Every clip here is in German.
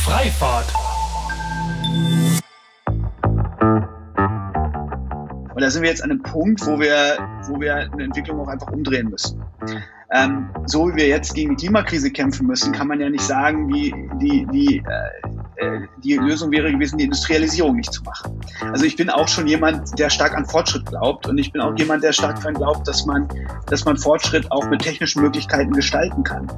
Freifahrt. Und da sind wir jetzt an einem Punkt, wo wir eine Entwicklung auch einfach umdrehen müssen. So wie wir jetzt gegen die Klimakrise kämpfen müssen, kann man ja nicht sagen, die Lösung wäre gewesen, die Industrialisierung nicht zu machen. Also ich bin auch schon jemand, der stark an Fortschritt glaubt, und ich bin auch jemand, der stark daran glaubt, dass man Fortschritt auch mit technischen Möglichkeiten gestalten kann.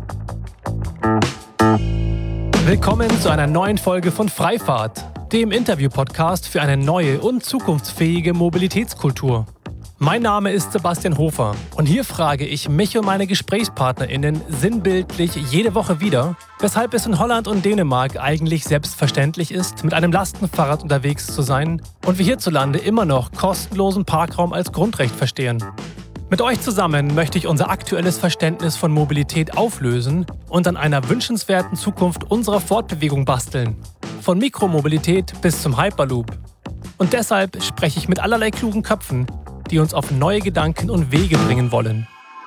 Willkommen zu einer neuen Folge von Freifahrt, dem Interview-Podcast für eine neue und zukunftsfähige Mobilitätskultur. Mein Name ist Sebastian Hofer und hier frage ich mich und meine GesprächspartnerInnen sinnbildlich jede Woche wieder, weshalb es in Holland und Dänemark eigentlich selbstverständlich ist, mit einem Lastenfahrrad unterwegs zu sein und wir hierzulande immer noch kostenlosen Parkraum als Grundrecht verstehen. Mit euch zusammen möchte ich unser aktuelles Verständnis von Mobilität auflösen und an einer wünschenswerten Zukunft unserer Fortbewegung basteln. Von Mikromobilität bis zum Hyperloop. Und deshalb spreche ich mit allerlei klugen Köpfen, die uns auf neue Gedanken und Wege bringen wollen.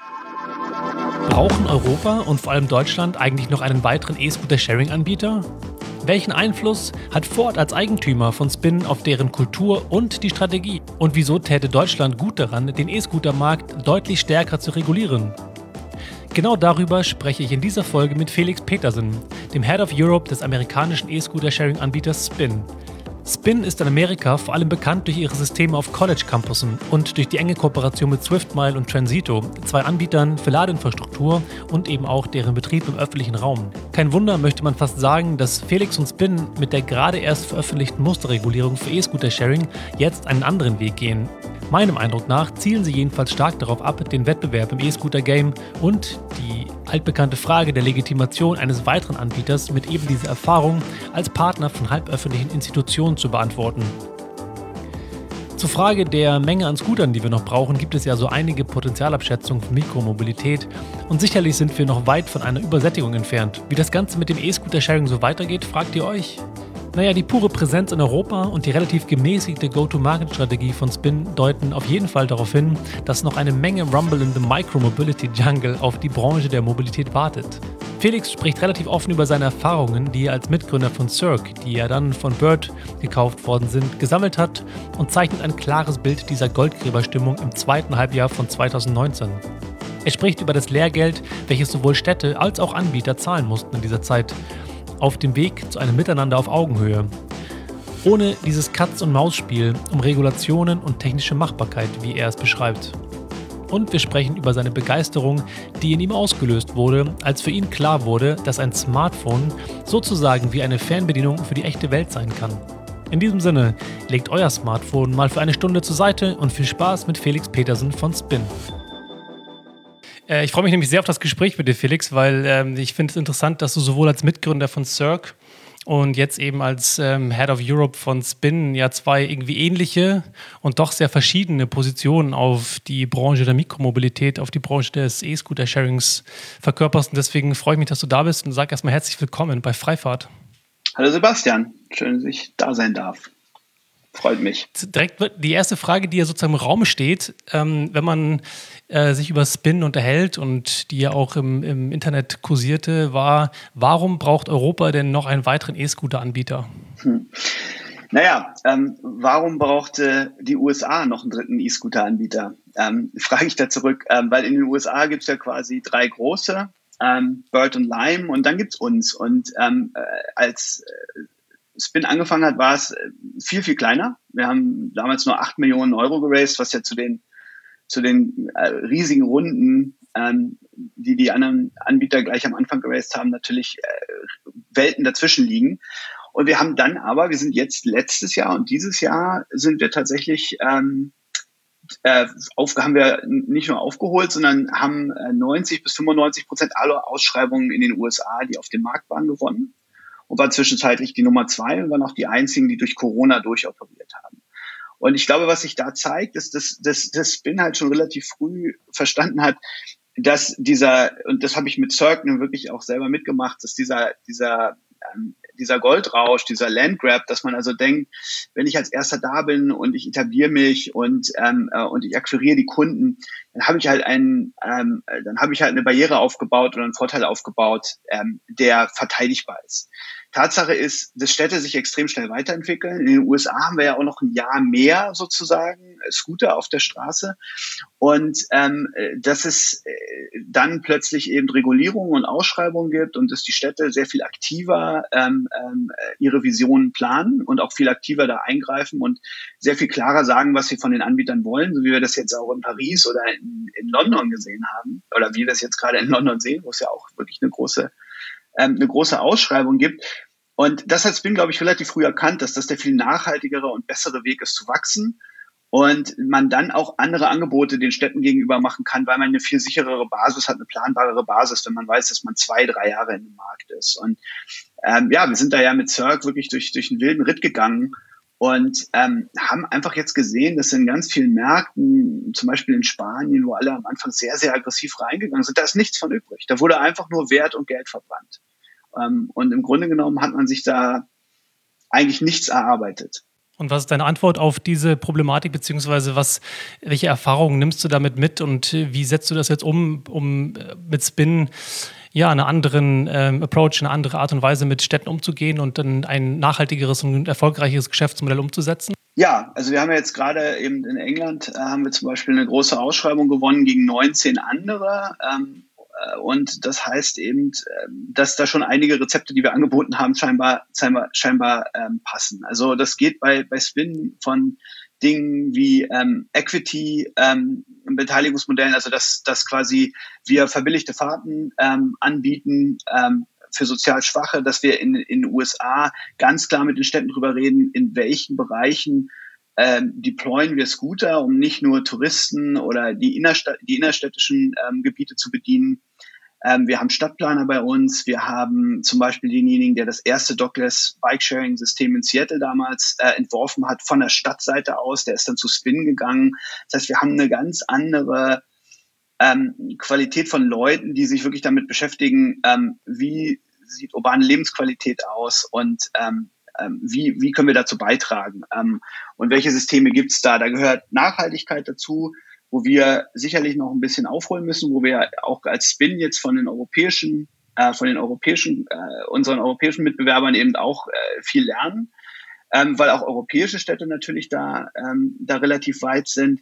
Brauchen Europa und vor allem Deutschland eigentlich noch einen weiteren E-Scooter-Sharing-Anbieter? Welchen Einfluss hat Ford als Eigentümer von Spin auf deren Kultur und die Strategie? Und wieso täte Deutschland gut daran, den E-Scooter-Markt deutlich stärker zu regulieren? Genau darüber spreche ich in dieser Folge mit Felix Petersen, dem Head of Europe des amerikanischen E-Scooter-Sharing-Anbieters Spin. Spin ist in Amerika vor allem bekannt durch ihre Systeme auf College-Campussen und durch die enge Kooperation mit Swiftmile und Transito, zwei Anbietern für Ladeinfrastruktur und eben auch deren Betrieb im öffentlichen Raum. Kein Wunder, möchte man fast sagen, dass Felix und Spin mit der gerade erst veröffentlichten Musterregulierung für E-Scooter-Sharing jetzt einen anderen Weg gehen. Meinem Eindruck nach zielen sie jedenfalls stark darauf ab, den Wettbewerb im E-Scooter-Game und die altbekannte Frage der Legitimation eines weiteren Anbieters mit eben dieser Erfahrung als Partner von halböffentlichen Institutionen zu beantworten. Zur Frage der Menge an Scootern, die wir noch brauchen, gibt es ja so einige Potenzialabschätzungen von Mikromobilität und sicherlich sind wir noch weit von einer Übersättigung entfernt. Wie das Ganze mit dem E-Scooter-Sharing so weitergeht, fragt ihr euch? Naja, die pure Präsenz in Europa und die relativ gemäßigte Go-to-Market-Strategie von Spin deuten auf jeden Fall darauf hin, dass noch eine Menge Rumble in the Micro-Mobility-Jungle auf die Branche der Mobilität wartet. Felix spricht relativ offen über seine Erfahrungen, die er als Mitgründer von Cirque, die ja dann von Bird gekauft worden sind, gesammelt hat und zeichnet ein klares Bild dieser Goldgräberstimmung im zweiten Halbjahr von 2019. Er spricht über das Lehrgeld, welches sowohl Städte als auch Anbieter zahlen mussten in dieser Zeit, auf dem Weg zu einem Miteinander auf Augenhöhe. Ohne dieses Katz-und-Maus-Spiel um Regulationen und technische Machbarkeit, wie er es beschreibt. Und wir sprechen über seine Begeisterung, die in ihm ausgelöst wurde, als für ihn klar wurde, dass ein Smartphone sozusagen wie eine Fernbedienung für die echte Welt sein kann. In diesem Sinne, legt euer Smartphone mal für eine Stunde zur Seite und viel Spaß mit Felix Petersen von Spin. Ich freue mich nämlich sehr auf das Gespräch mit dir, Felix, weil ich finde es interessant, dass du sowohl als Mitgründer von Cirque und jetzt eben als Head of Europe von Spin ja zwei irgendwie ähnliche und doch sehr verschiedene Positionen auf die Branche der Mikromobilität, auf die Branche des E-Scooter-Sharings verkörperst. Und deswegen freue ich mich, dass du da bist und sage erstmal herzlich willkommen bei Freifahrt. Hallo Sebastian, schön, dass ich da sein darf. Freut mich. Direkt die erste Frage, die ja sozusagen im Raum steht, wenn man sich über Spin unterhält und die ja auch im Internet kursierte, war, warum braucht Europa denn noch einen weiteren E-Scooter-Anbieter? Warum brauchte die USA noch einen dritten E-Scooter-Anbieter? Frage ich da zurück, weil in den USA gibt es ja quasi drei große, Bird und Lime, und dann gibt es uns. Und als Spin angefangen hat, war es viel, viel kleiner. Wir haben damals nur 8 Millionen Euro geraced, was ja zu den riesigen Runden, die anderen Anbieter gleich am Anfang geraced haben, natürlich Welten dazwischen liegen. Und wir haben dann aber, wir sind jetzt letztes Jahr und dieses Jahr sind wir tatsächlich haben wir nicht nur aufgeholt, sondern haben 90-95% aller Ausschreibungen in den USA, die auf dem Markt waren, gewonnen. Und war zwischenzeitlich die Nummer 2 und waren auch die einzigen, die durch Corona durchoperiert haben. Und ich glaube, was sich da zeigt, ist, dass Spin halt schon relativ früh verstanden hat, dass und das habe ich mit Cirque nun wirklich auch selber mitgemacht, dass dieser dieser Goldrausch, dieser Landgrab, dass man also denkt, wenn ich als Erster da bin und ich etabliere mich und ich akquiriere die Kunden, dann habe ich halt eine Barriere aufgebaut oder einen Vorteil aufgebaut, der verteidigbar ist. Tatsache ist, dass Städte sich extrem schnell weiterentwickeln. In den USA haben wir ja auch noch ein Jahr mehr sozusagen Scooter auf der Straße. Und dass es dann plötzlich eben Regulierungen und Ausschreibungen gibt und dass die Städte sehr viel aktiver ihre Visionen planen und auch viel aktiver da eingreifen und sehr viel klarer sagen, was sie von den Anbietern wollen, so wie wir das jetzt auch in Paris oder in London gesehen haben oder wie wir es jetzt gerade in London sehen, wo es ja auch wirklich eine große Ausschreibung gibt. Und das hat Spin, glaube ich, relativ früh erkannt, dass das der viel nachhaltigere und bessere Weg ist zu wachsen und man dann auch andere Angebote den Städten gegenüber machen kann, weil man eine viel sicherere Basis hat, eine planbarere Basis, wenn man weiß, dass man 2-3 Jahre in dem Markt ist. Und wir sind da ja mit Cirque wirklich durch einen wilden Ritt gegangen und haben einfach jetzt gesehen, dass in ganz vielen Märkten, zum Beispiel in Spanien, wo alle am Anfang sehr, sehr aggressiv reingegangen sind, da ist nichts von übrig. Da wurde einfach nur Wert und Geld verbrannt. Und im Grunde genommen hat man sich da eigentlich nichts erarbeitet. Und was ist deine Antwort auf diese Problematik, beziehungsweise welche Erfahrungen nimmst du damit mit und wie setzt du das jetzt um mit Spin einen anderen Approach, eine andere Art und Weise mit Städten umzugehen und dann ein nachhaltigeres und erfolgreiches Geschäftsmodell umzusetzen? Ja, also wir haben ja jetzt gerade eben in England haben wir zum Beispiel eine große Ausschreibung gewonnen gegen 19 andere. Und das heißt eben, dass da schon einige Rezepte, die wir angeboten haben, scheinbar passen. Also das geht bei Spin von Dingen wie Equity, Beteiligungsmodellen, also dass quasi wir verbilligte Fahrten anbieten für sozial Schwache, dass wir in den USA ganz klar mit den Städten drüber reden, in welchen Bereichen deployen wir Scooter, um nicht nur Touristen oder die innerstädtischen Gebiete zu bedienen. Wir haben Stadtplaner bei uns. Wir haben zum Beispiel denjenigen, der das erste Dockless Bike-Sharing-System in Seattle damals entworfen hat, von der Stadtseite aus. Der ist dann zu Spin gegangen. Das heißt, wir haben eine ganz andere Qualität von Leuten, die sich wirklich damit beschäftigen, wie sieht urbane Lebensqualität aus und wie können wir dazu beitragen und welche Systeme gibt's da? Da gehört Nachhaltigkeit dazu, wo wir sicherlich noch ein bisschen aufholen müssen, wo wir auch als Spin jetzt von unseren europäischen Mitbewerbern eben auch viel lernen, weil auch europäische Städte natürlich da relativ weit sind.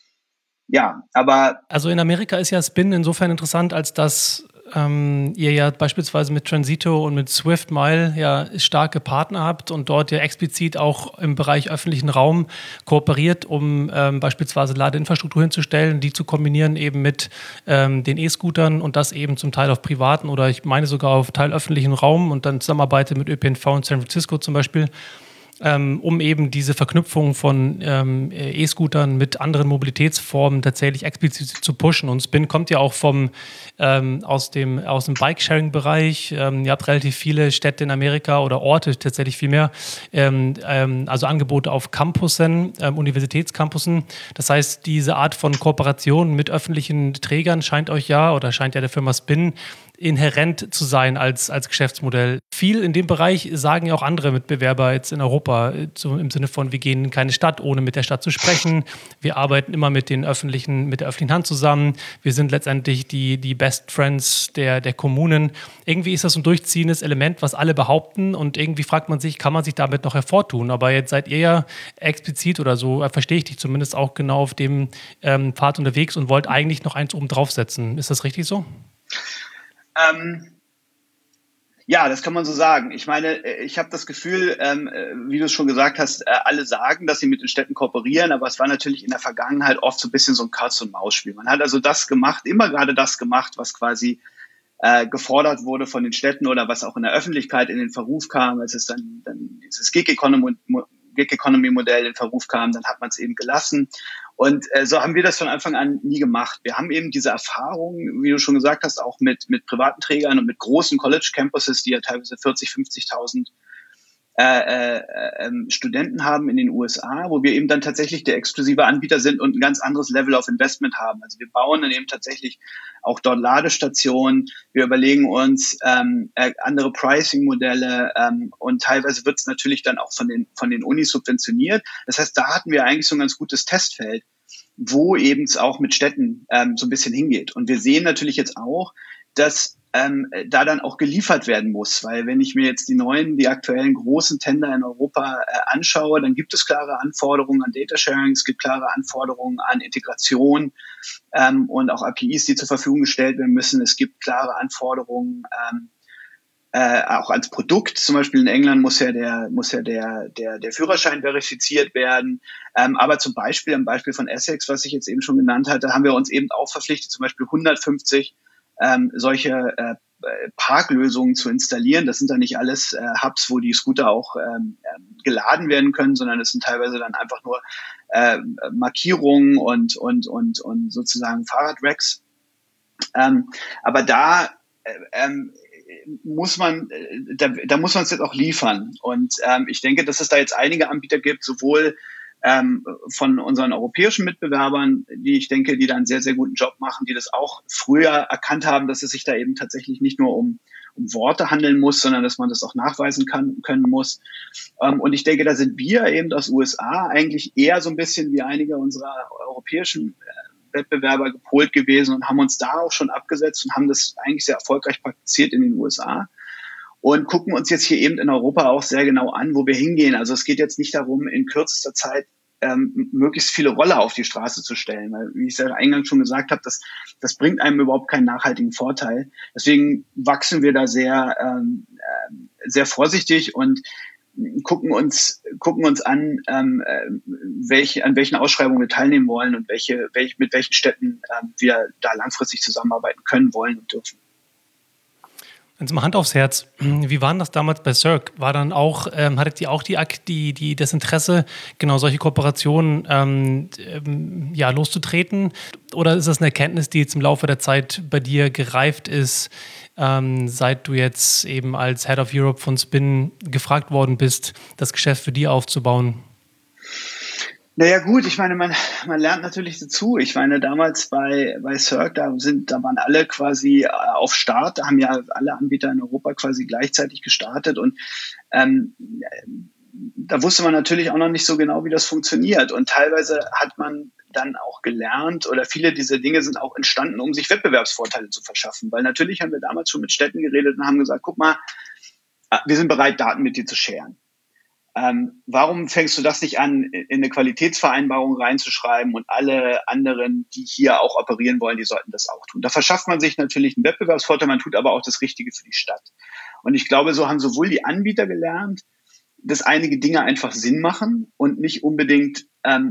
Ja, aber... Also in Amerika ist ja Spin insofern interessant, als dass ihr ja beispielsweise mit Transito und mit SwiftMile ja starke Partner habt und dort ja explizit auch im Bereich öffentlichen Raum kooperiert, um beispielsweise Ladeinfrastruktur hinzustellen, die zu kombinieren eben mit den E-Scootern und das eben zum Teil auf privaten oder ich meine sogar auf teilöffentlichen Raum und dann zusammenarbeitet mit ÖPNV in San Francisco zum Beispiel, um eben diese Verknüpfung von E-Scootern mit anderen Mobilitätsformen tatsächlich explizit zu pushen. Und Spin kommt ja auch aus dem Bike-Sharing-Bereich. Ihr habt relativ viele Städte in Amerika oder Orte tatsächlich viel mehr, also Angebote auf Campussen, Universitätscampussen. Das heißt, diese Art von Kooperation mit öffentlichen Trägern scheint ja der Firma Spin inhärent zu sein als Geschäftsmodell. Viel in dem Bereich sagen ja auch andere Mitbewerber jetzt in Europa, so im Sinne von, wir gehen in keine Stadt, ohne mit der Stadt zu sprechen. Wir arbeiten immer mit der öffentlichen Hand zusammen. Wir sind letztendlich die Best Friends der Kommunen. Irgendwie ist das ein durchziehendes Element, was alle behaupten und irgendwie fragt man sich, kann man sich damit noch hervortun? Aber jetzt seid ihr ja explizit oder so, verstehe ich dich zumindest auch genau auf dem Pfad unterwegs und wollt eigentlich noch eins oben draufsetzen. Ist das richtig so? Ja, das kann man so sagen. Ich meine, ich habe das Gefühl, wie du es schon gesagt hast, alle sagen, dass sie mit den Städten kooperieren, aber es war natürlich in der Vergangenheit oft so ein bisschen so ein Katz-und-Maus-Spiel. Man hat also immer gerade das gemacht, was quasi gefordert wurde von den Städten oder was auch in der Öffentlichkeit in den Verruf kam, als es dann dieses Gig-Economy-Modell in Verruf kam, dann hat man es eben gelassen. Und so haben wir das von Anfang an nie gemacht. Wir haben eben diese Erfahrung, wie du schon gesagt hast, auch mit privaten Trägern und mit großen College-Campuses, die ja teilweise 40.000, Studenten haben in den USA, wo wir eben dann tatsächlich der exklusive Anbieter sind und ein ganz anderes Level of Investment haben. Also wir bauen dann eben tatsächlich auch dort Ladestationen. Wir überlegen uns andere Pricing-Modelle und teilweise wird es natürlich dann auch von den Unis subventioniert. Das heißt, da hatten wir eigentlich so ein ganz gutes Testfeld, wo eben es auch mit Städten so ein bisschen hingeht. Und wir sehen natürlich jetzt auch, dass da dann auch geliefert werden muss, weil wenn ich mir jetzt die aktuellen großen Tender in Europa anschaue, dann gibt es klare Anforderungen an Data Sharing, es gibt klare Anforderungen an Integration und auch APIs, die zur Verfügung gestellt werden müssen. Es gibt klare Anforderungen auch als Produkt. Zum Beispiel in England muss ja der Führerschein verifiziert werden. Aber zum Beispiel am Beispiel von Essex, was ich jetzt eben schon genannt hatte, haben wir uns eben auch verpflichtet, zum Beispiel 150 solche Parklösungen zu installieren. Das sind dann nicht alles Hubs, wo die Scooter auch geladen werden können, sondern es sind teilweise dann einfach nur Markierungen und sozusagen Fahrradracks. Aber da muss man es jetzt auch liefern. Und ich denke, dass es da jetzt einige Anbieter gibt, sowohl von unseren europäischen Mitbewerbern, die ich denke, die da einen sehr, sehr guten Job machen, die das auch früher erkannt haben, dass es sich da eben tatsächlich nicht nur um Worte handeln muss, sondern dass man das auch nachweisen können muss. Und ich denke, da sind wir eben aus USA eigentlich eher so ein bisschen wie einige unserer europäischen Wettbewerber gepolt gewesen und haben uns da auch schon abgesetzt und haben das eigentlich sehr erfolgreich praktiziert in den USA. Und gucken uns jetzt hier eben in Europa auch sehr genau an, wo wir hingehen. Also es geht jetzt nicht darum, in kürzester Zeit möglichst viele Roller auf die Straße zu stellen. Weil, wie ich es ja eingangs schon gesagt habe, das bringt einem überhaupt keinen nachhaltigen Vorteil. Deswegen wachsen wir da sehr vorsichtig und gucken uns an, an welchen Ausschreibungen wir teilnehmen wollen und mit welchen Städten wir da langfristig zusammenarbeiten können, wollen und dürfen. Jetzt mal Hand aufs Herz. Wie war denn das damals bei Cirque? War dann auch, hattet ihr auch das Interesse, genau solche Kooperationen loszutreten? Oder ist das eine Erkenntnis, die jetzt im Laufe der Zeit bei dir gereift ist, seit du jetzt eben als Head of Europe von Spin gefragt worden bist, das Geschäft für die aufzubauen? Naja gut, ich meine, man lernt natürlich dazu. Ich meine, damals bei Cirque, da waren alle quasi auf Start, da haben ja alle Anbieter in Europa quasi gleichzeitig gestartet und da wusste man natürlich auch noch nicht so genau, wie das funktioniert. Und teilweise hat man dann auch gelernt oder viele dieser Dinge sind auch entstanden, um sich Wettbewerbsvorteile zu verschaffen. Weil natürlich haben wir damals schon mit Städten geredet und haben gesagt, guck mal, wir sind bereit, Daten mit dir zu sharen. Warum fängst du das nicht an, in eine Qualitätsvereinbarung reinzuschreiben und alle anderen, die hier auch operieren wollen, die sollten das auch tun? Da verschafft man sich natürlich einen Wettbewerbsvorteil, man tut aber auch das Richtige für die Stadt. Und ich glaube, so haben sowohl die Anbieter gelernt, dass einige Dinge einfach Sinn machen und nicht unbedingt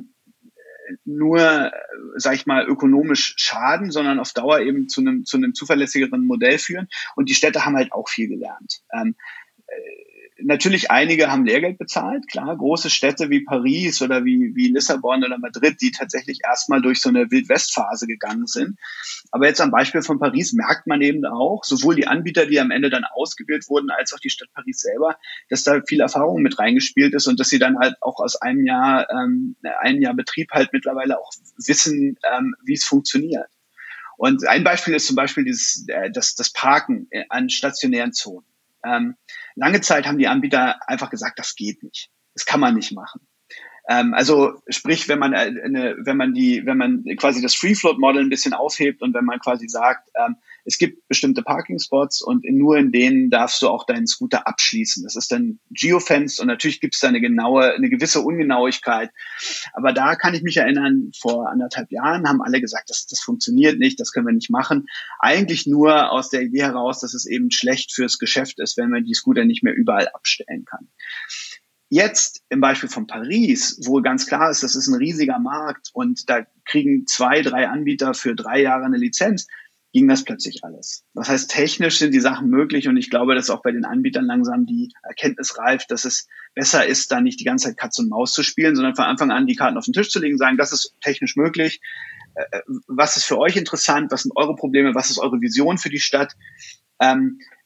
nur, sag ich mal, ökonomisch schaden, sondern auf Dauer eben zu einem zuverlässigeren Modell führen. Und die Städte haben halt auch viel gelernt. Natürlich einige haben Lehrgeld bezahlt, klar, große Städte wie Paris oder wie Lissabon oder Madrid, die tatsächlich erstmal durch so eine Wildwestphase gegangen sind. Aber jetzt am Beispiel von Paris merkt man eben auch, sowohl die Anbieter, die am Ende dann ausgewählt wurden, als auch die Stadt Paris selber, dass da viel Erfahrung mit reingespielt ist und dass sie dann halt auch aus einem Jahr Betrieb halt mittlerweile auch wissen, wie es funktioniert. Und ein Beispiel ist zum Beispiel das Parken an stationären Zonen. Lange Zeit haben die Anbieter einfach gesagt, das geht nicht. Das kann man nicht machen. Also sprich, wenn man quasi das Free Float Model ein bisschen aufhebt und wenn man quasi sagt, es gibt bestimmte Parking Spots und nur in denen darfst du auch deinen Scooter abschließen. Das ist dann geofenced und natürlich gibt es da eine gewisse Ungenauigkeit. Aber da kann ich mich erinnern, vor 1,5 Jahren haben alle gesagt, das funktioniert nicht, das können wir nicht machen. Eigentlich nur aus der Idee heraus, dass es eben schlecht fürs Geschäft ist, wenn man die Scooter nicht mehr überall abstellen kann. Jetzt im Beispiel von Paris, wo ganz klar ist, das ist ein riesiger Markt und da kriegen 2, 3 Anbieter für 3 Jahre eine Lizenz, ging das plötzlich alles. Das heißt, technisch sind die Sachen möglich und ich glaube, dass auch bei den Anbietern langsam die Erkenntnis reift, dass es besser ist, da nicht die ganze Zeit Katz und Maus zu spielen, sondern von Anfang an die Karten auf den Tisch zu legen, sagen, das ist technisch möglich, was ist für euch interessant, was sind eure Probleme, was ist eure Vision für die Stadt,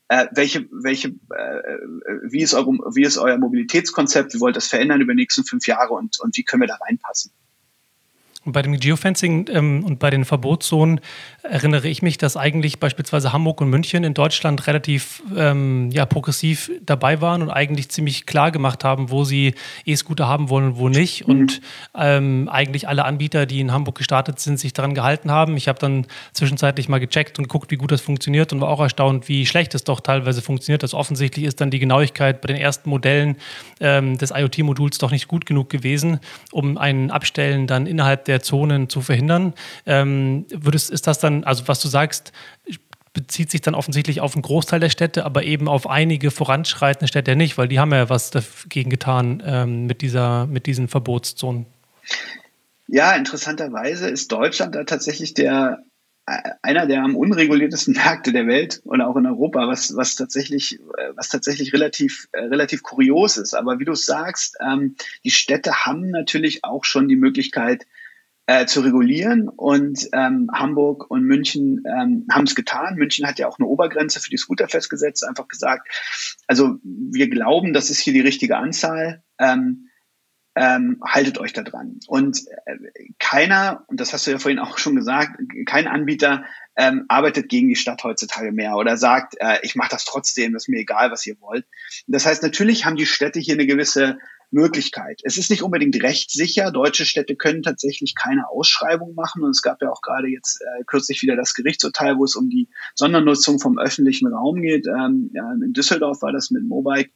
wie ist euer Mobilitätskonzept, wie wollt ihr das verändern über die nächsten 5 Jahre und wie können wir da reinpassen? Und bei dem Geofencing und bei den Verbotszonen erinnere ich mich, dass eigentlich beispielsweise Hamburg und München in Deutschland relativ progressiv dabei waren und eigentlich ziemlich klar gemacht haben, wo sie E-Scooter haben wollen und wo nicht. Und eigentlich alle Anbieter, die in Hamburg gestartet sind, sich daran gehalten haben. Ich habe dann zwischenzeitlich mal gecheckt und geguckt, wie gut das funktioniert und war auch erstaunt, wie schlecht es doch teilweise funktioniert. Also offensichtlich ist dann die Genauigkeit bei den ersten Modellen des IoT-Moduls doch nicht gut genug gewesen, um ein Abstellen dann innerhalb der Zonen zu verhindern. Ist das dann, also was du sagst, bezieht sich dann offensichtlich auf einen Großteil der Städte, aber eben auf einige voranschreitende Städte nicht, weil die haben ja was dagegen getan mit diesen Verbotszonen. Ja, interessanterweise ist Deutschland da tatsächlich einer der am unreguliertesten Märkte der Welt oder auch in Europa, was tatsächlich relativ kurios ist. Aber wie du sagst, die Städte haben natürlich auch schon die Möglichkeit, zu regulieren und Hamburg und München haben es getan. München hat ja auch eine Obergrenze für die Scooter festgesetzt, einfach gesagt, also wir glauben, das ist hier die richtige Anzahl, haltet euch da dran. Und keiner, und das hast du ja vorhin auch schon gesagt, kein Anbieter arbeitet gegen die Stadt heutzutage mehr oder sagt, ich mache das trotzdem, ist mir egal, was ihr wollt. Das heißt, natürlich haben die Städte hier eine gewisse Möglichkeit. Es ist nicht unbedingt rechtssicher. Deutsche Städte können tatsächlich keine Ausschreibung machen. Und es gab ja auch gerade jetzt kürzlich wieder das Gerichtsurteil, wo es um die Sondernutzung vom öffentlichen Raum geht. In Düsseldorf war das mit Mobike.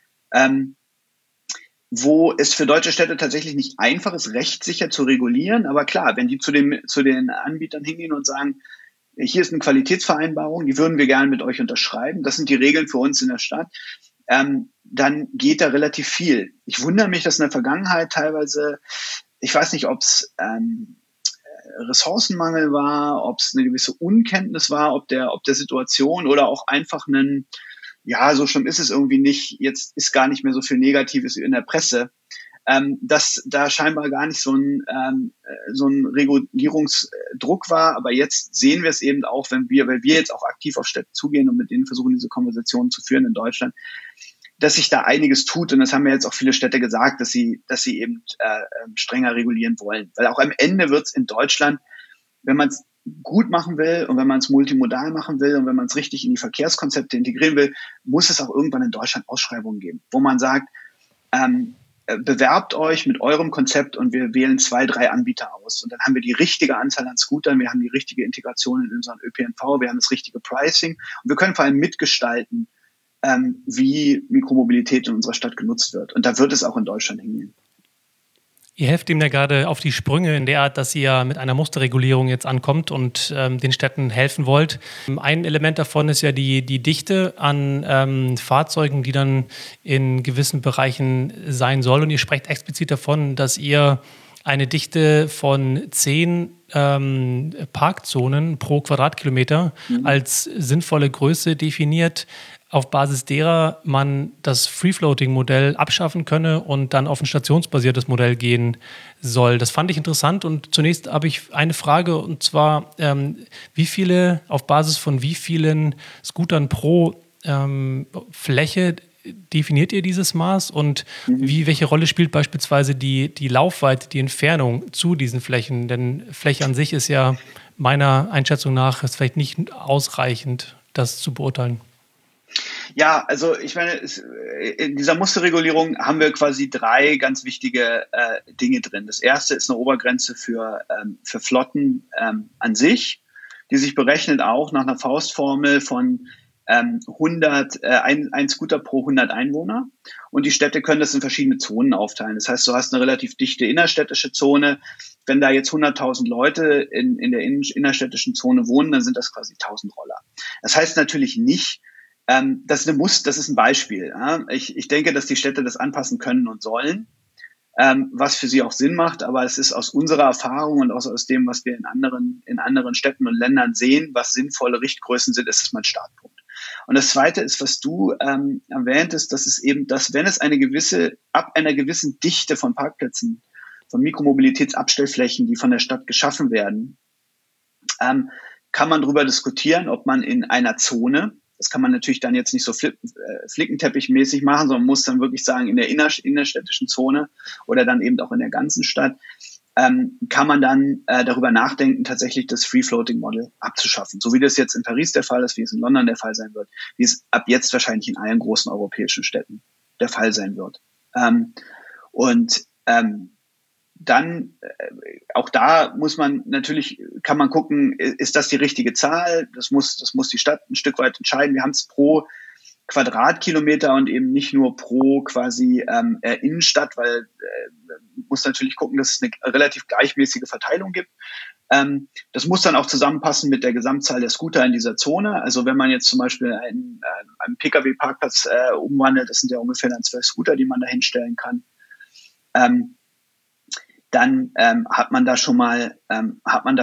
Wo es für deutsche Städte tatsächlich nicht einfach ist, rechtssicher zu regulieren. Aber klar, wenn die zu den Anbietern hingehen und sagen, hier ist eine Qualitätsvereinbarung, die würden wir gerne mit euch unterschreiben. Das sind die Regeln für uns in der Stadt. Dann geht da relativ viel. Ich wundere mich, dass in der Vergangenheit teilweise, ich weiß nicht, ob es Ressourcenmangel war, ob es eine gewisse Unkenntnis war, ob der Situation oder auch einfach so schlimm ist es irgendwie nicht, jetzt ist gar nicht mehr so viel Negatives in der Presse, dass da scheinbar gar nicht so ein Regulierungsdruck war. Aber jetzt sehen wir es eben auch, weil wir jetzt auch aktiv auf Städte zugehen und mit denen versuchen, diese Konversationen zu führen in Deutschland, dass sich da einiges tut. Und das haben ja jetzt auch viele Städte gesagt, dass sie eben strenger regulieren wollen. Weil auch am Ende wird es in Deutschland, wenn man es gut machen will und wenn man es multimodal machen will und wenn man es richtig in die Verkehrskonzepte integrieren will, muss es auch irgendwann in Deutschland Ausschreibungen geben, wo man sagt, bewerbt euch mit eurem Konzept und wir wählen 2, 3 Anbieter aus. Und dann haben wir die richtige Anzahl an Scootern, wir haben die richtige Integration in unseren ÖPNV, wir haben das richtige Pricing und wir können vor allem mitgestalten, wie Mikromobilität in unserer Stadt genutzt wird. Und da wird es auch in Deutschland hingehen. Ihr helft ihm ja gerade auf die Sprünge in der Art, dass ihr mit einer Musterregulierung jetzt ankommt und den Städten helfen wollt. Ein Element davon ist ja die Dichte an Fahrzeugen, die dann in gewissen Bereichen sein soll. Und ihr sprecht explizit davon, dass ihr eine Dichte von 10 Parkzonen pro Quadratkilometer als sinnvolle Größe definiert, auf Basis derer man das Free-Floating-Modell abschaffen könne und dann auf ein stationsbasiertes Modell gehen soll. Das fand ich interessant und zunächst habe ich eine Frage und zwar, auf Basis von wie vielen Scootern pro Fläche definiert ihr dieses Maß und welche Rolle spielt beispielsweise die Laufweite, die Entfernung zu diesen Flächen? Denn Fläche an sich ist ja meiner Einschätzung nach vielleicht nicht ausreichend, das zu beurteilen. Ja, also ich meine, in dieser Musterregulierung haben wir quasi 3 ganz wichtige Dinge drin. Das erste ist eine Obergrenze für Flotten an sich, die sich berechnet auch nach einer Faustformel von ein Scooter pro 100 Einwohner. Und die Städte können das in verschiedene Zonen aufteilen. Das heißt, du hast eine relativ dichte innerstädtische Zone. Wenn da jetzt 100.000 Leute in der innerstädtischen Zone wohnen, dann sind das quasi 1.000 Roller. Das heißt natürlich nicht, das ist ein Beispiel. Ja? Ich denke, dass die Städte das anpassen können und sollen, was für sie auch Sinn macht. Aber es ist aus unserer Erfahrung und aus dem, was wir in anderen Städten und Ländern sehen, was sinnvolle Richtgrößen sind, ist es mein Startpunkt. Und das Zweite ist, was du erwähntest, das ist eben, dass wenn es ab einer gewissen Dichte von Parkplätzen, von Mikromobilitätsabstellflächen, die von der Stadt geschaffen werden, kann man darüber diskutieren, ob man in einer Zone Das kann man natürlich dann jetzt nicht so flickenteppichmäßig machen, sondern muss dann wirklich sagen, in der innerstädtischen Zone oder dann eben auch in der ganzen Stadt, kann man dann darüber nachdenken, tatsächlich das Free-Floating-Model abzuschaffen. So wie das jetzt in Paris der Fall ist, wie es in London der Fall sein wird, wie es ab jetzt wahrscheinlich in allen großen europäischen Städten der Fall sein wird. Dann auch da kann man gucken, ist das die richtige Zahl? Das muss die Stadt ein Stück weit entscheiden. Wir haben es pro Quadratkilometer und eben nicht nur pro quasi Innenstadt, weil muss natürlich gucken, dass es eine relativ gleichmäßige Verteilung gibt. Das muss dann auch zusammenpassen mit der Gesamtzahl der Scooter in dieser Zone. Also wenn man jetzt zum Beispiel einen Pkw-Parkplatz umwandelt, das sind ja ungefähr dann 12 Scooter, die man da hinstellen kann, dann hat man da schon mal einen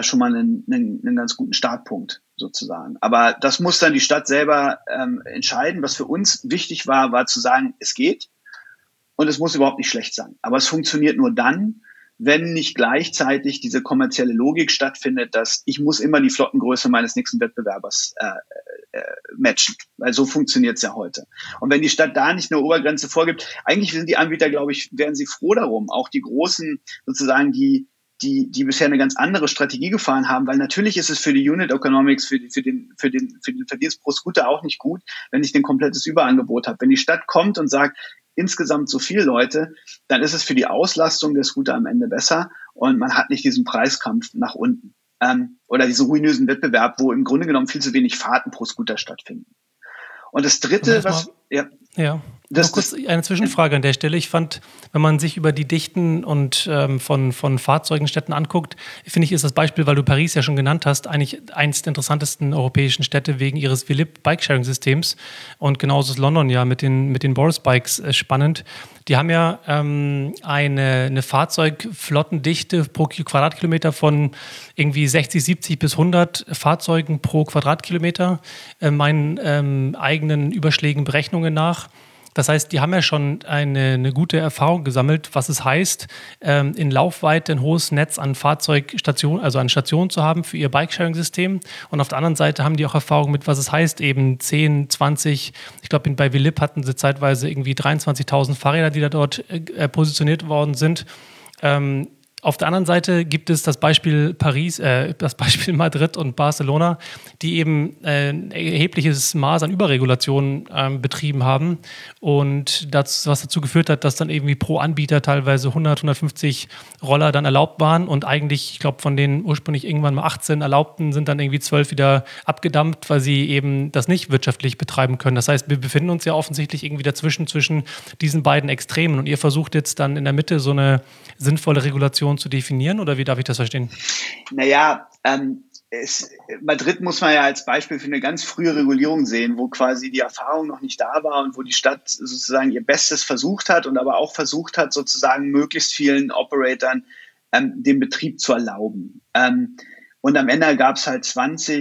ganz guten Startpunkt sozusagen. Aber das muss dann die Stadt selber entscheiden. Was für uns wichtig war zu sagen, es geht und es muss überhaupt nicht schlecht sein. Aber es funktioniert nur dann, wenn nicht gleichzeitig diese kommerzielle Logik stattfindet, dass ich muss immer die Flottengröße meines nächsten Wettbewerbers matchen. Weil so funktioniert es ja heute. Und wenn die Stadt da nicht eine Obergrenze vorgibt, eigentlich sind die Anbieter, glaube ich, wären sie froh darum, auch die Großen sozusagen, die bisher eine ganz andere Strategie gefahren haben, weil natürlich ist es für die Unit Economics, für den Verdienst pro Scooter auch nicht gut, wenn ich ein komplettes Überangebot habe. Wenn die Stadt kommt und sagt, insgesamt so viele Leute, dann ist es für die Auslastung der Scooter am Ende besser und man hat nicht diesen Preiskampf nach unten oder diesen ruinösen Wettbewerb, wo im Grunde genommen viel zu wenig Fahrten pro Scooter stattfinden. Und das Dritte, Noch kurz eine Zwischenfrage an der Stelle. Ich fand, wenn man sich über die Dichten und von Fahrzeugenstädten anguckt, finde ich, ist das Beispiel, weil du Paris ja schon genannt hast, eigentlich eines der interessantesten europäischen Städte wegen ihres Philipp Bikesharing-Systems. Und genauso ist London ja mit den Boris Bikes spannend. Die haben ja eine Fahrzeugflottendichte pro Quadratkilometer von irgendwie 60, 70 bis 100 Fahrzeugen pro Quadratkilometer, meinen eigenen Überschlägen Berechnungen nach. Das heißt, die haben ja schon eine gute Erfahrung gesammelt, was es heißt, in Laufweite ein hohes Netz an Fahrzeugstationen, also an Stationen zu haben für ihr Bikesharing-System. Und auf der anderen Seite haben die auch Erfahrung mit, was es heißt, eben 10, 20, ich glaube, bei Willip hatten sie zeitweise irgendwie 23.000 Fahrräder, die da dort positioniert worden sind. Auf der anderen Seite gibt es das Beispiel das Beispiel Madrid und Barcelona, die eben ein erhebliches Maß an Überregulation betrieben haben und was dazu geführt hat, dass dann irgendwie pro Anbieter teilweise 100, 150 Roller dann erlaubt waren und eigentlich, ich glaube, von den ursprünglich irgendwann mal 18 Erlaubten sind dann irgendwie 12 wieder abgedampft, weil sie eben das nicht wirtschaftlich betreiben können. Das heißt, wir befinden uns ja offensichtlich irgendwie dazwischen, zwischen diesen beiden Extremen und ihr versucht jetzt dann in der Mitte so eine sinnvolle Regulation zu definieren, oder wie darf ich das verstehen? Naja, Madrid muss man ja als Beispiel für eine ganz frühe Regulierung sehen, wo quasi die Erfahrung noch nicht da war und wo die Stadt sozusagen ihr Bestes versucht hat und aber auch versucht hat, sozusagen möglichst vielen Operatoren den Betrieb zu erlauben. Und am Ende gab es halt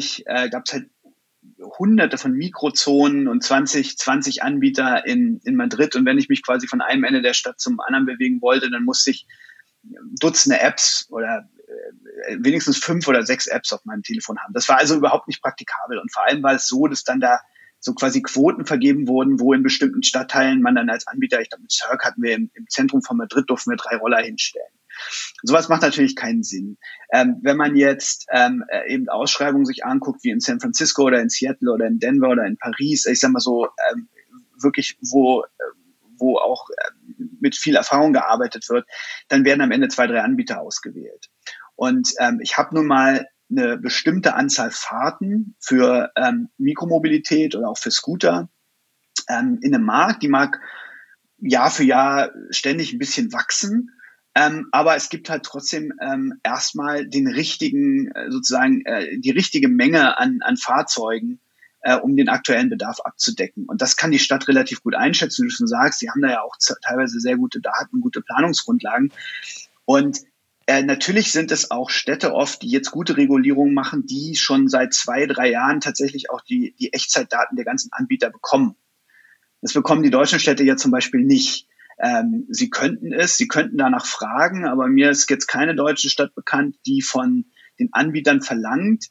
hunderte von Mikrozonen und 20 Anbieter in Madrid. Und wenn ich mich quasi von einem Ende der Stadt zum anderen bewegen wollte, dann musste ich Dutzende Apps oder wenigstens 5 oder 6 Apps auf meinem Telefon haben. Das war also überhaupt nicht praktikabel. Und vor allem war es so, dass dann da so quasi Quoten vergeben wurden, wo in bestimmten Stadtteilen man dann als Anbieter, ich glaube mit Cirque hatten wir im Zentrum von Madrid, durften wir 3 Roller hinstellen. Sowas macht natürlich keinen Sinn. Wenn man jetzt eben Ausschreibungen sich anguckt, wie in San Francisco oder in Seattle oder in Denver oder in Paris, ich sag mal so, wirklich, wo auch mit viel Erfahrung gearbeitet wird, dann werden am Ende 2, 3 Anbieter ausgewählt. Und ich habe nun mal eine bestimmte Anzahl Fahrten für Mikromobilität oder auch für Scooter in einem Markt. Die mag Jahr für Jahr ständig ein bisschen wachsen. Aber es gibt halt trotzdem erstmal den richtigen, die richtige Menge an Fahrzeugen, um den aktuellen Bedarf abzudecken. Und das kann die Stadt relativ gut einschätzen, wie du schon sagst. Sie haben da ja auch teilweise sehr gute Daten, gute Planungsgrundlagen. Und natürlich sind es auch Städte oft, die jetzt gute Regulierungen machen, die schon seit 2, 3 Jahren tatsächlich auch die Echtzeitdaten der ganzen Anbieter bekommen. Das bekommen die deutschen Städte ja zum Beispiel nicht. Sie könnten danach fragen, aber mir ist jetzt keine deutsche Stadt bekannt, die von den Anbietern verlangt,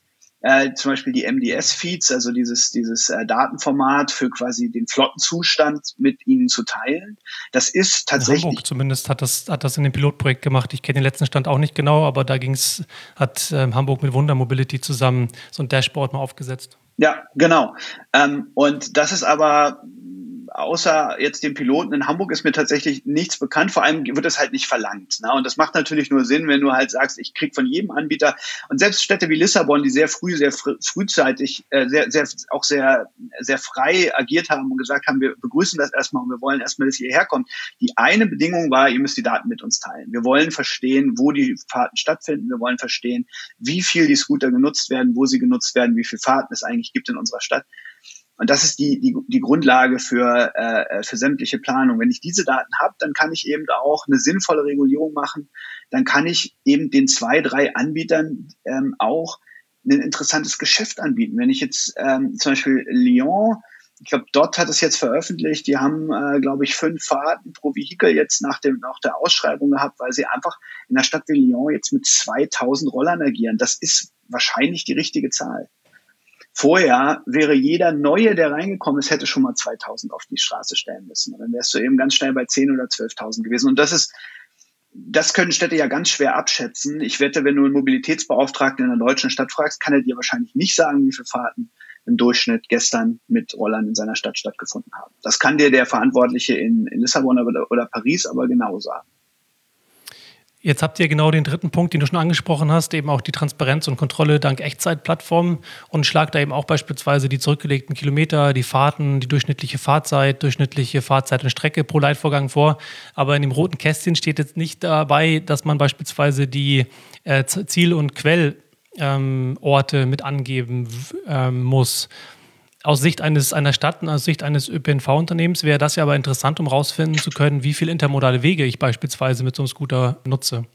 zum Beispiel die MDS-Feeds, also dieses Datenformat für quasi den Flottenzustand mit ihnen zu teilen. Das ist tatsächlich... Hamburg zumindest hat das in dem Pilotprojekt gemacht. Ich kenne den letzten Stand auch nicht genau, aber da hat Hamburg mit Wunder Mobility zusammen so ein Dashboard mal aufgesetzt. Ja, genau. Und das ist aber, außer jetzt dem Piloten in Hamburg, ist mir tatsächlich nichts bekannt. Vor allem wird es halt nicht verlangt. Ne? Und das macht natürlich nur Sinn, wenn du halt sagst, ich krieg von jedem Anbieter, und selbst Städte wie Lissabon, die sehr frühzeitig sehr frei agiert haben und gesagt haben, wir begrüßen das erstmal und wir wollen erstmal, dass ihr hierher kommt. Die eine Bedingung war, ihr müsst die Daten mit uns teilen. Wir wollen verstehen, wo die Fahrten stattfinden. Wir wollen verstehen, wie viel die Scooter genutzt werden, wo sie genutzt werden, wie viele Fahrten es eigentlich gibt in unserer Stadt. Und das ist die Grundlage für sämtliche Planung. Wenn ich diese Daten habe, dann kann ich eben auch eine sinnvolle Regulierung machen. Dann kann ich eben den 2, 3 Anbietern auch ein interessantes Geschäft anbieten. Wenn ich jetzt zum Beispiel Lyon, ich glaube, dort hat es jetzt veröffentlicht, die haben, glaube ich, 5 Fahrten pro Vehikel jetzt nach der Ausschreibung gehabt, weil sie einfach in der Stadt wie Lyon jetzt mit 2000 Rollern agieren. Das ist wahrscheinlich die richtige Zahl. Vorher wäre jeder Neue, der reingekommen ist, hätte schon mal 2000 auf die Straße stellen müssen. Und dann wärst du eben ganz schnell bei 10.000 oder 12.000 gewesen. Und das können Städte ja ganz schwer abschätzen. Ich wette, wenn du einen Mobilitätsbeauftragten in einer deutschen Stadt fragst, kann er dir wahrscheinlich nicht sagen, wie viele Fahrten im Durchschnitt gestern mit Rollern in seiner Stadt stattgefunden haben. Das kann dir der Verantwortliche in Lissabon oder Paris aber genau sagen. Jetzt habt ihr genau den dritten Punkt, den du schon angesprochen hast, eben auch die Transparenz und Kontrolle dank Echtzeitplattformen, und schlagt da eben auch beispielsweise die zurückgelegten Kilometer, die Fahrten, die durchschnittliche Fahrzeit und Strecke pro Leitvorgang vor. Aber in dem roten Kästchen steht jetzt nicht dabei, dass man beispielsweise die Ziel- und Quellorte mit angeben muss. Aus Sicht einer Stadt und aus Sicht eines ÖPNV-Unternehmens wäre das ja aber interessant, um rausfinden zu können, wie viele intermodale Wege ich beispielsweise mit so einem Scooter nutze.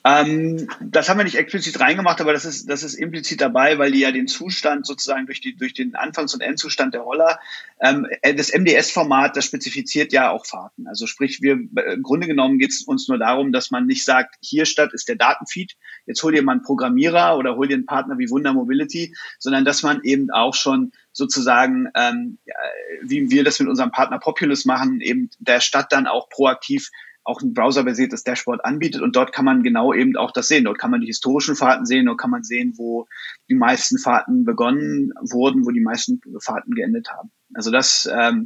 Das haben wir nicht explizit reingemacht, aber das ist implizit dabei, weil die ja den Zustand sozusagen durch den Anfangs- und Endzustand der Roller, das MDS-Format, das spezifiziert ja auch Fahrten. Also sprich, im Grunde genommen geht es uns nur darum, dass man nicht sagt, hier statt ist der Datenfeed, jetzt hol dir mal einen Programmierer oder hol dir einen Partner wie Wunder Mobility, sondern dass man eben auch schon sozusagen, wie wir das mit unserem Partner Populus machen, eben der Stadt dann auch proaktiv auch ein browserbasiertes Dashboard anbietet, und dort kann man genau eben auch das sehen. Dort kann man die historischen Fahrten sehen, dort kann man sehen, wo die meisten Fahrten begonnen wurden, wo die meisten Fahrten geendet haben. Also das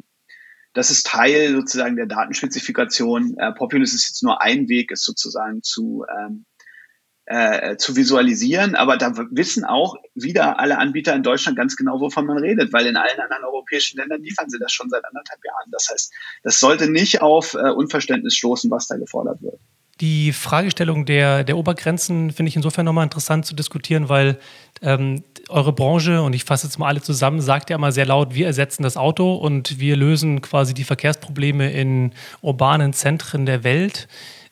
ist Teil sozusagen der Datenspezifikation. Populus ist jetzt nur ein Weg, es sozusagen zu visualisieren, aber da wissen auch wieder alle Anbieter in Deutschland ganz genau, wovon man redet, weil in allen anderen europäischen Ländern liefern sie das schon seit 1,5 Jahren. Das heißt, das sollte nicht auf Unverständnis stoßen, was da gefordert wird. Die Fragestellung der Obergrenzen finde ich insofern nochmal interessant zu diskutieren, weil eure Branche, und ich fasse jetzt mal alle zusammen, sagt ja immer sehr laut, wir ersetzen das Auto und wir lösen quasi die Verkehrsprobleme in urbanen Zentren der Welt.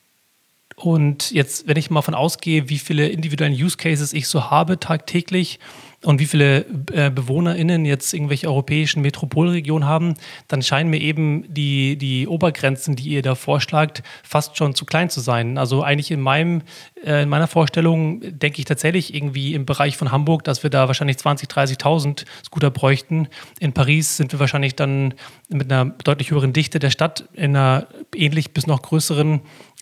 Und jetzt, wenn ich mal davon ausgehe, wie viele individuellen Use Cases ich so habe tagtäglich und wie viele BewohnerInnen jetzt irgendwelche europäischen Metropolregionen haben, dann scheinen mir eben die Obergrenzen, die ihr da vorschlagt, fast schon zu klein zu sein. Also eigentlich in meiner Vorstellung denke ich tatsächlich irgendwie im Bereich von Hamburg, dass wir da wahrscheinlich 20.000, 30.000 Scooter bräuchten. In Paris sind wir wahrscheinlich dann mit einer deutlich höheren Dichte der Stadt in einer ähnlich bis noch größeren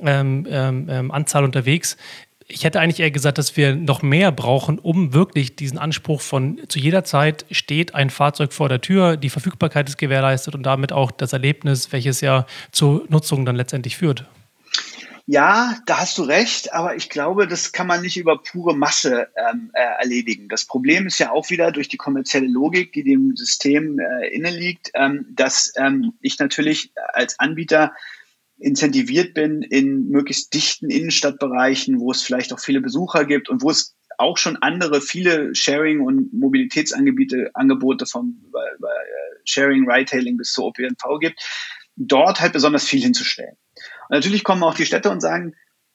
Anzahl unterwegs. Ich hätte eigentlich eher gesagt, dass wir noch mehr brauchen, um wirklich diesen Anspruch von zu jeder Zeit steht ein Fahrzeug vor der Tür, die Verfügbarkeit ist gewährleistet und damit auch das Erlebnis, welches ja zur Nutzung dann letztendlich führt. Ja, da hast du recht, aber ich glaube, das kann man nicht über pure Masse erledigen. Das Problem ist ja auch wieder durch die kommerzielle Logik, die dem System inne liegt, dass ich natürlich als Anbieter incentiviert bin in möglichst dichten Innenstadtbereichen, wo es vielleicht auch viele Besucher gibt und wo es auch schon viele Sharing- und Mobilitätsangebote über Sharing, Ride-Hailing bis zur ÖPNV gibt, dort halt besonders viel hinzustellen. Und natürlich kommen auch die Städte und sagen,